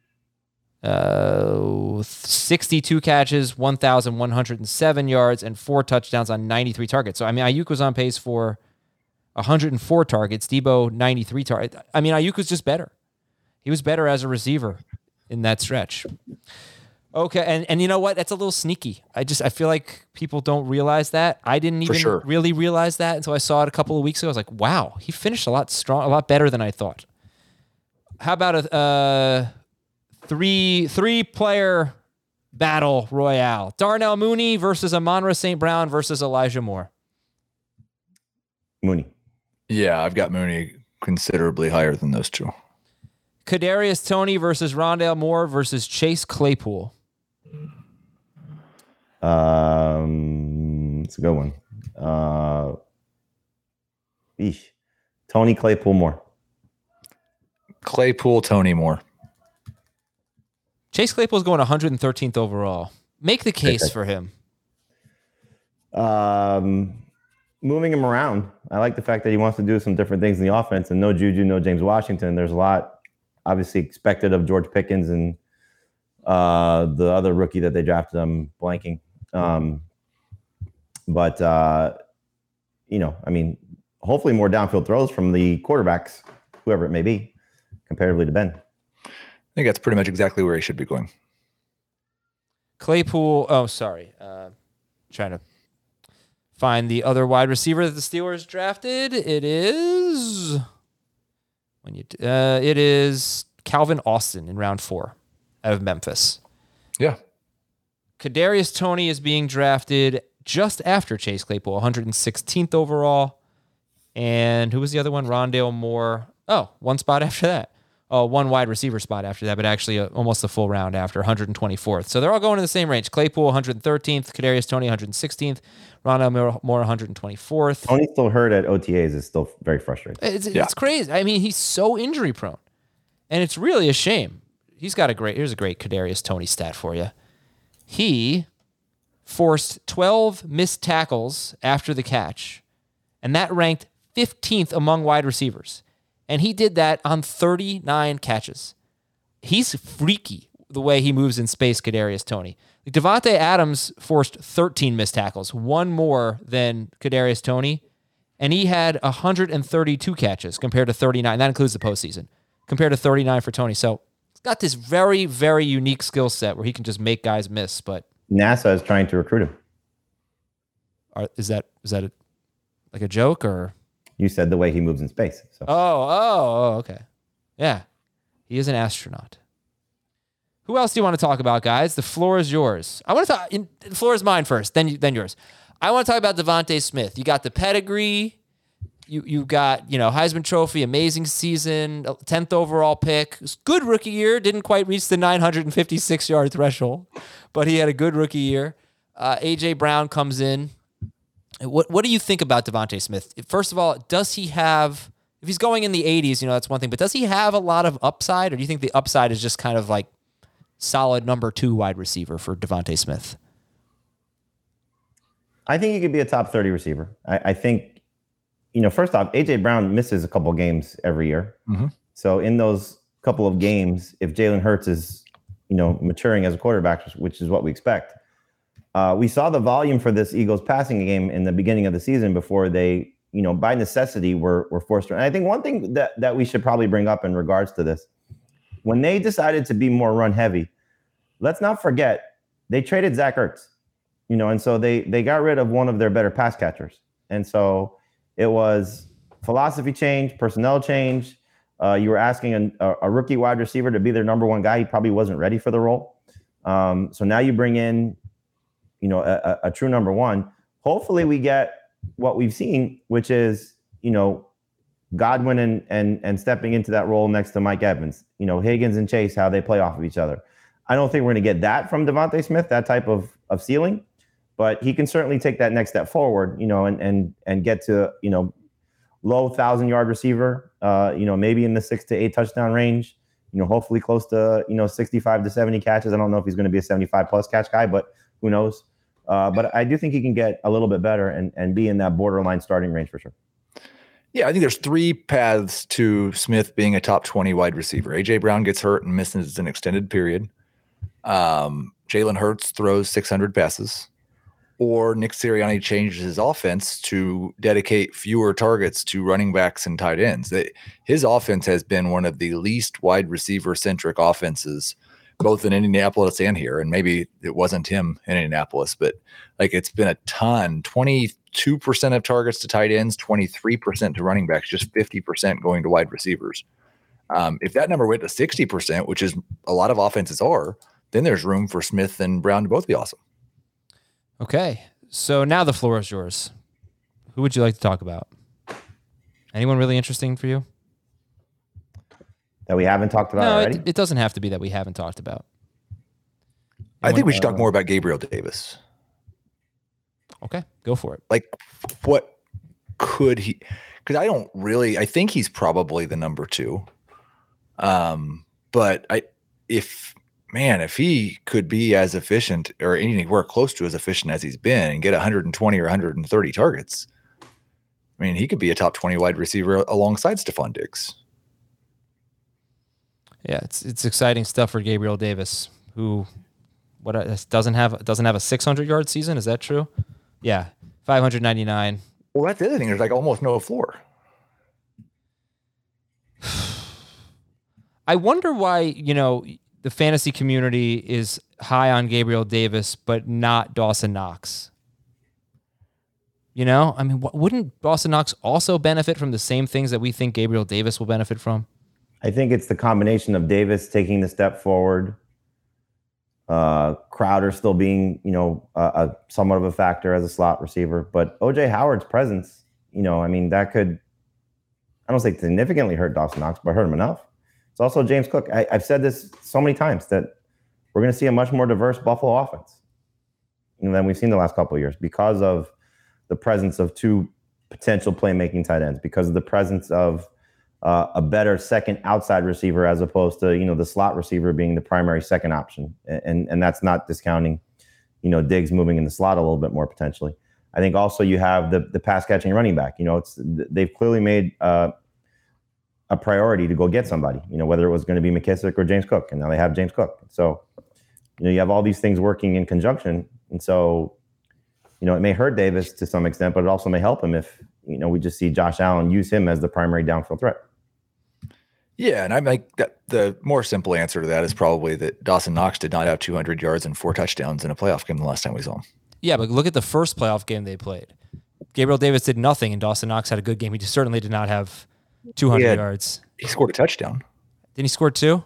uh, sixty-two catches, one thousand one hundred seven yards, and four touchdowns on ninety-three targets. So, I mean, Ayuk was on pace for one hundred four targets. Deebo, ninety-three targets. I mean, Ayuk was just better. He was better as a receiver in that stretch. Okay, and, and you know what? That's a little sneaky. I just I feel like people don't realize that. I didn't even sure. really realize that until I saw it a couple of weeks ago. I was like, wow, he finished a lot strong, a lot better than I thought. How about a uh, three three player battle royale? Darnell Mooney versus Amon-Ra Saint Brown versus Elijah Moore. Mooney. Yeah, I've got Mooney considerably higher than those two. Kadarius Toney versus Rondale Moore versus Chase Claypool. Um, it's a good one. Uh, eesh. Tony Claypool Moore. Claypool, Tony Moore. Chase Claypool's going one hundred thirteenth overall. Make the case for him. Um, moving him around. I like the fact that he wants to do some different things in the offense, and no Juju, no James Washington. There's a lot obviously expected of George Pickens and uh, the other rookie that they drafted. I'm blanking. Um, but, uh, you know, I mean, hopefully more downfield throws from the quarterbacks, whoever it may be, comparatively to Ben. I think that's pretty much exactly where he should be going. Claypool, oh, sorry. Uh, trying to find the other wide receiver that the Steelers drafted. It is when you uh, it is Calvin Austin in round four out of Memphis. Yeah. Kadarius Toney is being drafted just after Chase Claypool, one hundred sixteenth overall. And who was the other one? Rondale Moore. Oh, one spot after that. Oh, one wide receiver spot after that, but actually a, almost a full round after, one hundred twenty-fourth. So they're all going in the same range. Claypool, one hundred thirteenth. Kadarius Toney, one hundred sixteenth. Rondale Moore, one hundred twenty-fourth. Tony still hurt at O T As is still very frustrating. It's, Yeah. it's crazy. I mean, he's so injury prone. And it's really a shame. He's got a great, here's a great Kadarius Toney stat for you. He forced twelve missed tackles after the catch, and that ranked fifteenth among wide receivers. And he did that on thirty-nine catches. He's freaky. the way he moves in space, Kadarius Toney. Like Devontae Adams forced thirteen missed tackles, one more than Kadarius Toney, and he had one hundred thirty-two catches compared to thirty-nine. That includes the postseason, compared to thirty-nine for Toney. So he's got this very, very unique skill set where he can just make guys miss. But NASA is trying to recruit him. Are, is that is that a, like a joke or? You said the way he moves in space. So. Oh, oh, oh, okay. Yeah, he is an astronaut. Who else do you want to talk about, guys? The floor is yours. I want to talk. In, the floor is mine first, then then yours. I want to talk about Devontae Smith. You got the pedigree. You you got you know Heisman Trophy, amazing season, tenth overall pick, good rookie year. Didn't quite reach the nine hundred fifty-six yard threshold, but he had a good rookie year. Uh, A J Brown comes in. What what do you think about Devontae Smith? First of all, does he have? If he's going in the eighties, you know that's one thing. But does he have a lot of upside, or do you think the upside is just kind of like solid number two wide receiver for Devontae Smith? I think he could be a top thirty receiver. I, I think, you know, first off, A J Brown misses a couple games every year. Mm-hmm. So in those couple of games, if Jalen Hurts is, you know, maturing as a quarterback, which is what we expect, uh, we saw the volume for this Eagles passing game in the beginning of the season before they, you know, by necessity were were forced to. And I think one thing that, that we should probably bring up in regards to this, when they decided to be more run heavy, let's not forget they traded Zach Ertz, you know, and so they they got rid of one of their better pass catchers. And so it was philosophy change, personnel change. Uh, you were asking a, a rookie wide receiver to be their number one guy. He probably wasn't ready for the role. Um, so now you bring in, you know, a, a true number one. Hopefully we get what we've seen, which is, you know, Godwin and and and stepping into that role next to Mike Evans. You know, Higgins and Chase, how they play off of each other. I don't think we're going to get that from Devontae Smith, that type of of ceiling, but he can certainly take that next step forward, you know, and and and get to, you know, low thousand yard receiver, uh, you know, maybe in the six to eight touchdown range, you know, hopefully close to, you know, sixty-five to seventy catches. I don't know if he's going to be a seventy-five plus catch guy, but who knows? Uh, but I do think he can get a little bit better and, and be in that borderline starting range for sure. Yeah, I think there's three paths to Smith being a top twenty wide receiver. A J Brown gets hurt and misses an extended period. Um, Jalen Hurts throws six hundred passes. Or Nick Sirianni changes his offense to dedicate fewer targets to running backs and tight ends. His offense has been one of the least wide receiver-centric offenses, both in Indianapolis and here. And maybe it wasn't him in Indianapolis, but like it's been a ton. twenty-two percent of targets to tight ends, twenty-three percent to running backs, just fifty percent going to wide receivers. Um, if that number went to sixty percent, which is a lot of offenses are, then there's room for Smith and Brown to both be awesome. Okay, so now the floor is yours. Who would you like to talk about? Anyone really interesting for you? That we haven't talked about no, already? It, it doesn't have to be that we haven't talked about. I think we should uh, talk more about Gabriel Davis. Okay, go for it. Like, what could he? Because I don't really. I think he's probably the number two. Um, but I, if man, if he could be as efficient or anywhere close to as efficient as he's been and get one hundred twenty or one hundred thirty targets, I mean, he could be a top twenty wide receiver alongside Stephon Diggs. Yeah, it's it's exciting stuff for Gabriel Davis, who what uh, doesn't have doesn't have a six hundred yard season. Is that true? Yeah, five hundred ninety-nine. Well, that's the other thing. There's like almost no floor. I wonder why, you know, the fantasy community is high on Gabriel Davis, but not Dawson Knox. You know, I mean, wh- wouldn't Dawson Knox also benefit from the same things that we think Gabriel Davis will benefit from? I think it's the combination of Davis taking the step forward, uh, Crowder still being, you know, a, a somewhat of a factor as a slot receiver, but O J Howard's presence, you know, I mean, that could, I don't say significantly hurt Dawson Knox, but hurt him enough. It's also James Cook. I, I've said this so many times that we're going to see a much more diverse Buffalo offense than we've seen the last couple of years because of the presence of two potential playmaking tight ends, because of the presence of uh, a better second outside receiver as opposed to, you know, the slot receiver being the primary second option. And, and that's not discounting, you know, Diggs moving in the slot a little bit more potentially. I think also you have the the pass catching running back. You know, it's they've clearly made uh, a priority to go get somebody, you know, whether it was going to be McKissick or James Cook, and now they have James Cook. So, you know, you have all these things working in conjunction. And so, you know, it may hurt Davis to some extent, but it also may help him if, you know, we just see Josh Allen use him as the primary downfield threat. Yeah, and I make that the more simple answer to that is probably that Dawson Knox did not have two hundred yards and four touchdowns in a playoff game the last time we saw him. Yeah, but look at the first playoff game they played. Gabriel Davis did nothing, and Dawson Knox had a good game. He just certainly did not have two hundred He had- yards. He scored a touchdown. Didn't he score two?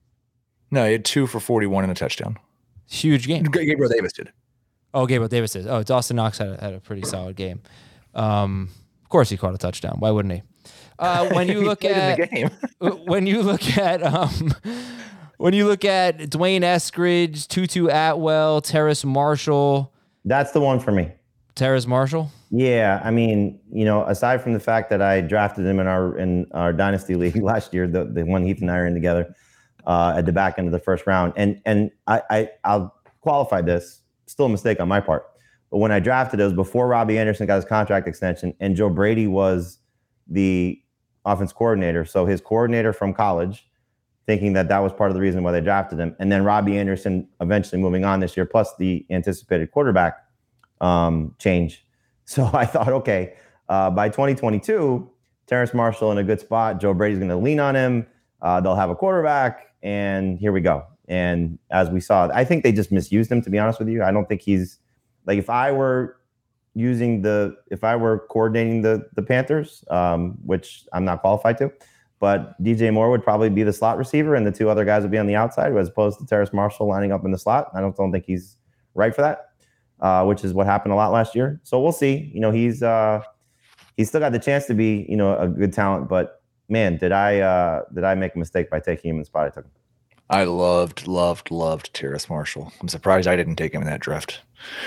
No, he had two for forty-one and a touchdown. Huge game. Gabriel Davis did. Oh, Gabriel Davis did. Oh, Dawson Knox had a, had a pretty solid game. Um, of course, he caught a touchdown. Why wouldn't he? Uh, when you look He played at in the game. when you look at um, when you look at Dwayne Eskridge, Tutu Atwell, Terrace Marshall, That's the one for me. Terrace Marshall. Yeah, I mean, you know, aside from the fact that I drafted him in our in our dynasty league last year, the, the one Heath and I are in together, uh, at the back end of the first round, and and I, I I'll qualify this, still a mistake on my part, but when I drafted it, it was before Robbie Anderson got his contract extension, and Joe Brady was the offense coordinator, so his coordinator from college, thinking that that was part of the reason why they drafted him, and then Robbie Anderson eventually moving on this year, plus the anticipated quarterback um, change. So I thought, okay, uh, by twenty twenty-two, Terrace Marshall in a good spot. Joe Brady's going to lean on him. Uh, they'll have a quarterback, and here we go. And as we saw, I think they just misused him, to be honest with you. I don't think he's like, if I were using the, if I were coordinating the the Panthers, um, which I'm not qualified to, but D J Moore would probably be the slot receiver, and the two other guys would be on the outside, as opposed to Terrace Marshall lining up in the slot. I don't, don't think he's right for that. Uh, which is what happened a lot last year. So we'll see. You know, he's uh, he's still got the chance to be, you know, a good talent. But man, did I uh, did I make a mistake by taking him in the spot I took him? I loved, loved, loved Terrace Marshall. I'm surprised I didn't take him in that draft.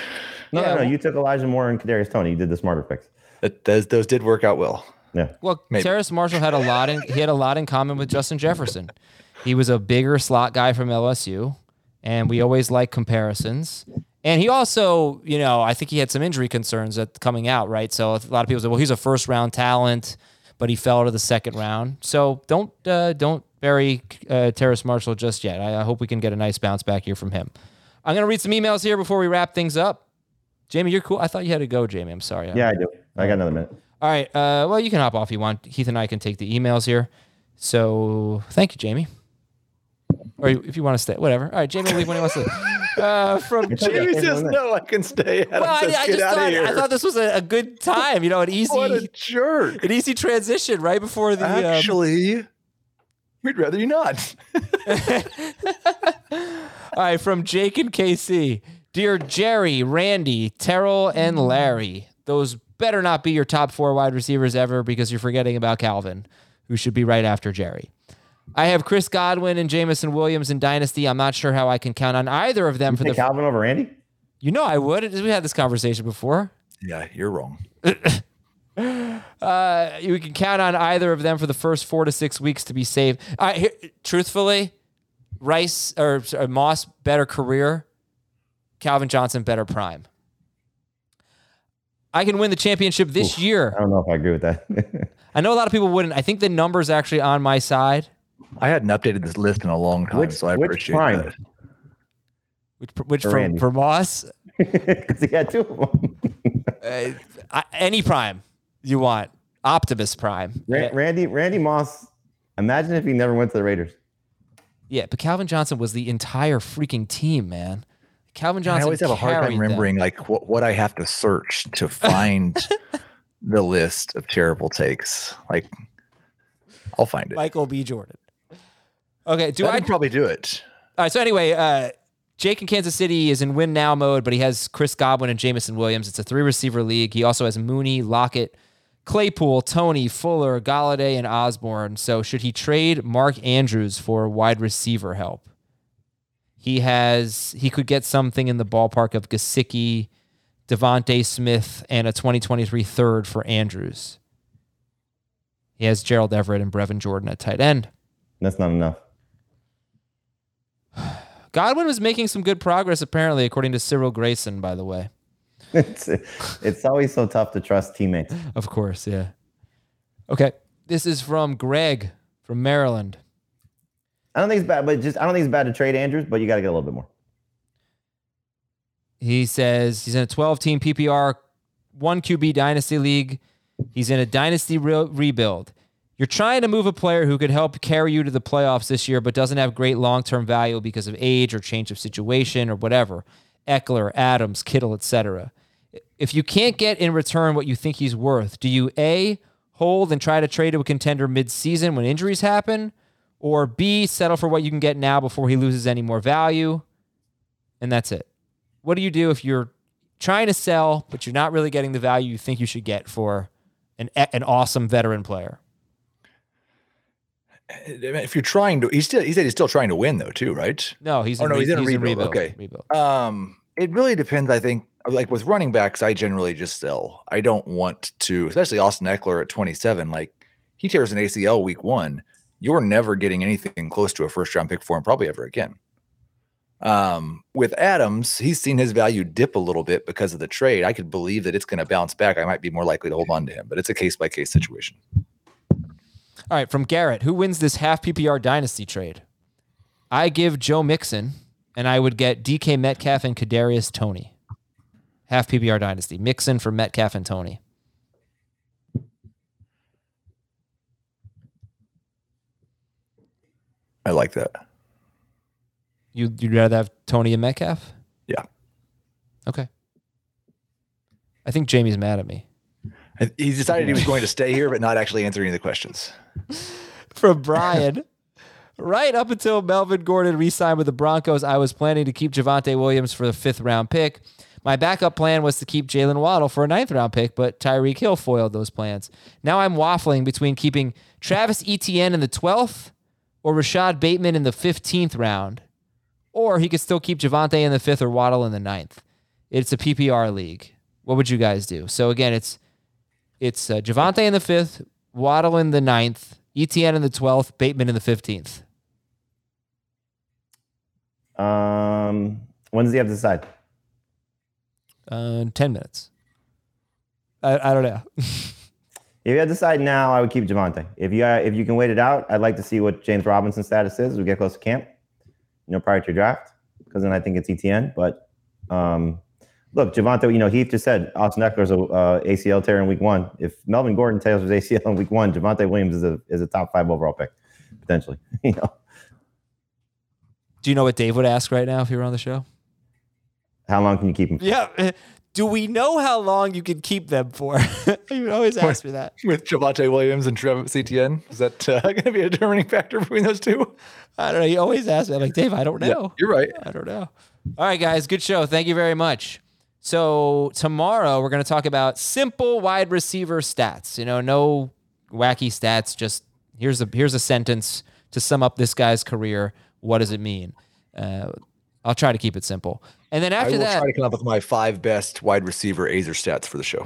No, Yeah, no, no. You took Elijah Moore and Kadarius Toney. You did the smarter picks. That, those, those did work out well. Yeah. Well, Maybe. Terrace Marshall had a lot in he had a lot in common with Justin Jefferson. He was a bigger slot guy from L S U, and we always like comparisons. And he also, you know, I think he had some injury concerns at coming out, right? So a lot of people say, well, he's a first round talent, but he fell to the second round. So don't uh, don't bury uh, Terrace Marshall just yet. I, I hope we can get a nice bounce back here from him. I'm going to read some emails here before we wrap things up. Jamie, you're cool. I thought you had to go, Jamie. I'm sorry. Yeah, I do. I got another minute. All right. Uh, well, you can hop off if you want. Heath and I can take the emails here. So thank you, Jamie. Or if you want to stay, whatever. All right, Jamie will leave when he wants to. Uh, from Jamie says, no, I can stay. Adam well, I, says, I get just out thought of here. I thought this was a, a good time, you know, an easy, What a jerk. an easy transition right before the. um, Actually, we'd rather you not. All right, from Jake and K C. Dear Jerry, Randy, Terrell, and Larry, those better not be your top four wide receivers ever, because you're forgetting about Calvin, who should be right after Jerry. I have Chris Godwin and Jamison Williams in Dynasty. I'm not sure how I can count on either of them You for take the. Calvin over Andy? You know I would. We had this conversation before. Yeah, you're wrong. Uh, you can count on either of them for the first four to six weeks to be safe. Uh, here, truthfully, Rice or sorry, Moss better career, Calvin Johnson better prime. I can win the championship this Oof. year. I don't know if I agree with that. I know a lot of people wouldn't. I think the number's actually on my side. I hadn't updated this list in a long time, Which- so I which appreciate prime? that. Which, which For for, Randy. for Moss, Because he had two of them. uh, I- any prime you want, Optimus Prime. Ra- Randy Randy Moss. Imagine if he never went to the Raiders. Yeah, but Calvin Johnson was the entire freaking team, man. Calvin I Johnson. always have a hard time carried them. remembering like what, what I have to search to find the list of terrible takes. Like, I'll find it. Michael B. Jordan. Okay, do I I can probably do it. All right, so anyway, uh, Jake in Kansas City is in win now mode, but he has Chris Godwin and Jamison Williams. It's a three receiver league. He also has Mooney, Lockett, Claypool, Tony, Fuller, Galladay, and Osborne. So should he trade Mark Andrews for wide receiver help? He has he could get something in the ballpark of Gesicki, Devontae Smith, and a twenty twenty-three third for Andrews. He has Gerald Everett and Brevin Jordan at tight end. That's not enough. Godwin was making some good progress, apparently, according to Cyril Grayson, by the way. It's it's always so tough to trust teammates. Of course, yeah. Okay. This is from Greg. from Maryland. I don't think it's bad, but just I don't think it's bad to trade Andrews, but you got to get a little bit more. He says he's in a twelve-team P P R, one Q B dynasty league. He's in a dynasty re- rebuild. You're trying to move a player who could help carry you to the playoffs this year, but doesn't have great long-term value because of age or change of situation or whatever. Eckler, Adams, Kittle, et cetera. If you can't get in return what you think he's worth, do you A, hold and try to trade to a contender mid-season when injuries happen, or B, settle for what you can get now before he loses any more value? And that's it. What do you do if you're trying to sell, but you're not really getting the value you think you should get for an an awesome veteran player? If you're trying to, he's still, he said he's still trying to win though, too, right? No, he's oh in, no, re- he's in a he's rebuild. in rebuild. Okay, rebuild. Um, it really depends. I think, like with running backs, I generally just sell. I don't want to, especially Austin Eckler at twenty-seven. Like he tears an A C L week one, you're never getting anything close to a first round pick for him, probably ever again. Um, with Adams, he's seen his value dip a little bit because of the trade. I could believe that it's going to bounce back. I might be more likely to hold on to him, but it's a case by case situation. All right, from Garrett, who wins this half P P R dynasty trade? I give Joe Mixon, and I would get D K Metcalf and Kadarius Toney. Half P P R dynasty. Mixon for Metcalf and Toney. I like that. You, you'd rather have Toney and Metcalf? Yeah. Okay. I think Jamie's mad at me. He decided he was going to stay here, but not actually answer any of the questions. From Brian, right up until Melvin Gordon re-signed with the Broncos, I was planning to keep Javonte Williams for the fifth round pick. My backup plan was to keep Jalen Waddle for a ninth round pick, but Tyreek Hill foiled those plans. Now I'm waffling between keeping Travis Etienne in the twelfth or Rashad Bateman in the fifteenth round, or he could still keep Javonte in the fifth or Waddle in the ninth. It's a P P R league. What would you guys do? So again, it's It's uh, Javonte in the fifth, Waddle in the ninth, Etienne in the twelfth, Bateman in the fifteenth. Um, when does he have to decide? Uh, ten minutes. I, I don't know. If you had to decide now, I would keep Javonte. If you uh, if you can wait it out, I'd like to see what James Robinson's status is as we get close to camp, you know, prior to your draft, because then I think it's Etienne. But um, look, Javonte, you know, Heath just said Austin Eckler's a uh, A C L tear in week one. If Melvin Gordon tears his A C L in week one, Javonte Williams is a is a top five overall pick, potentially. You know. Do you know what Dave would ask right now if he were on the show? How long can you keep him? Yeah. Do we know how long you can keep them for? You always ask me that. With Javonte Williams and Travis Etienne, is that uh, going to be a determining factor between those two? I don't know. You always ask me. I'm like, Dave, I don't know. Yeah, you're right. I don't know. All right, guys. Good show. Thank you very much. So tomorrow we're going to talk about simple wide receiver stats. You know, no wacky stats. Just here's a here's a sentence to sum up this guy's career. What does it mean? Uh, I'll try to keep it simple. And then after I will that, try to come up with my five best wide receiver Azer stats for the show.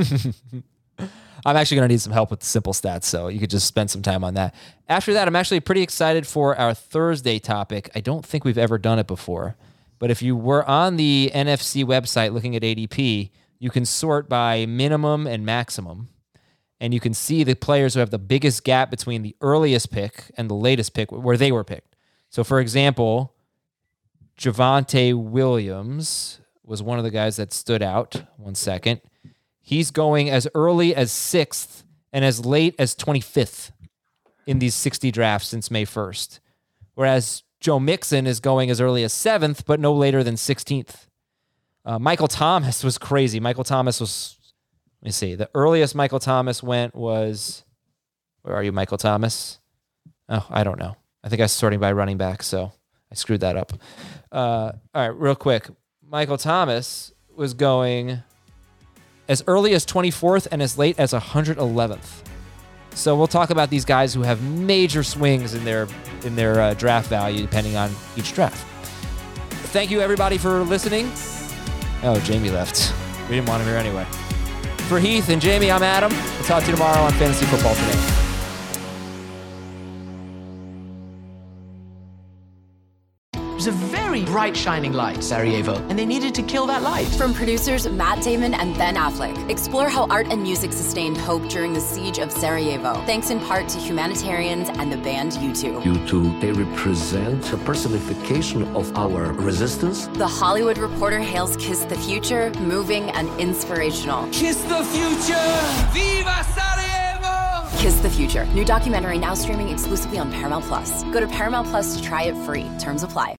I'm actually going to need some help with the simple stats, so you could just spend some time on that. After that, I'm actually pretty excited for our Thursday topic. I don't think we've ever done it before, but if you were on the N F C website looking at A D P, you can sort by minimum and maximum, and you can see the players who have the biggest gap between the earliest pick and the latest pick where they were picked. So, for example, Javonte Williams was one of the guys that stood out. One second. He's going as early as sixth and as late as twenty-fifth in these sixty drafts since May first. Whereas Joe Mixon is going as early as seventh, but no later than sixteenth. Uh, Michael Thomas was crazy. Michael Thomas was, let me see, the earliest Michael Thomas went was, where are you, Michael Thomas? Oh, I don't know. I think I was sorting by running back, so I screwed that up. Uh, all right, real quick. Michael Thomas was going as early as twenty-fourth and as late as one hundred eleventh. So we'll talk about these guys who have major swings in their in their uh, draft value depending on each draft. Thank you, everybody, for listening. Oh, Jamie left. We didn't want him here anyway. For Heath and Jamie, I'm Adam. We'll talk to you tomorrow on Fantasy Football Today. was a very bright, shining light, Sarajevo, and they needed to kill that light. From producers Matt Damon and Ben Affleck, explore how art and music sustained hope during the siege of Sarajevo, thanks in part to humanitarians and the band U two. U two, they represent a personification of our resistance. The Hollywood Reporter hails Kiss the Future, moving and inspirational. Kiss the future! Viva Sarajevo! Kiss the Future. New documentary now streaming exclusively on Paramount Plus. Go to Paramount Plus to try it free. Terms apply.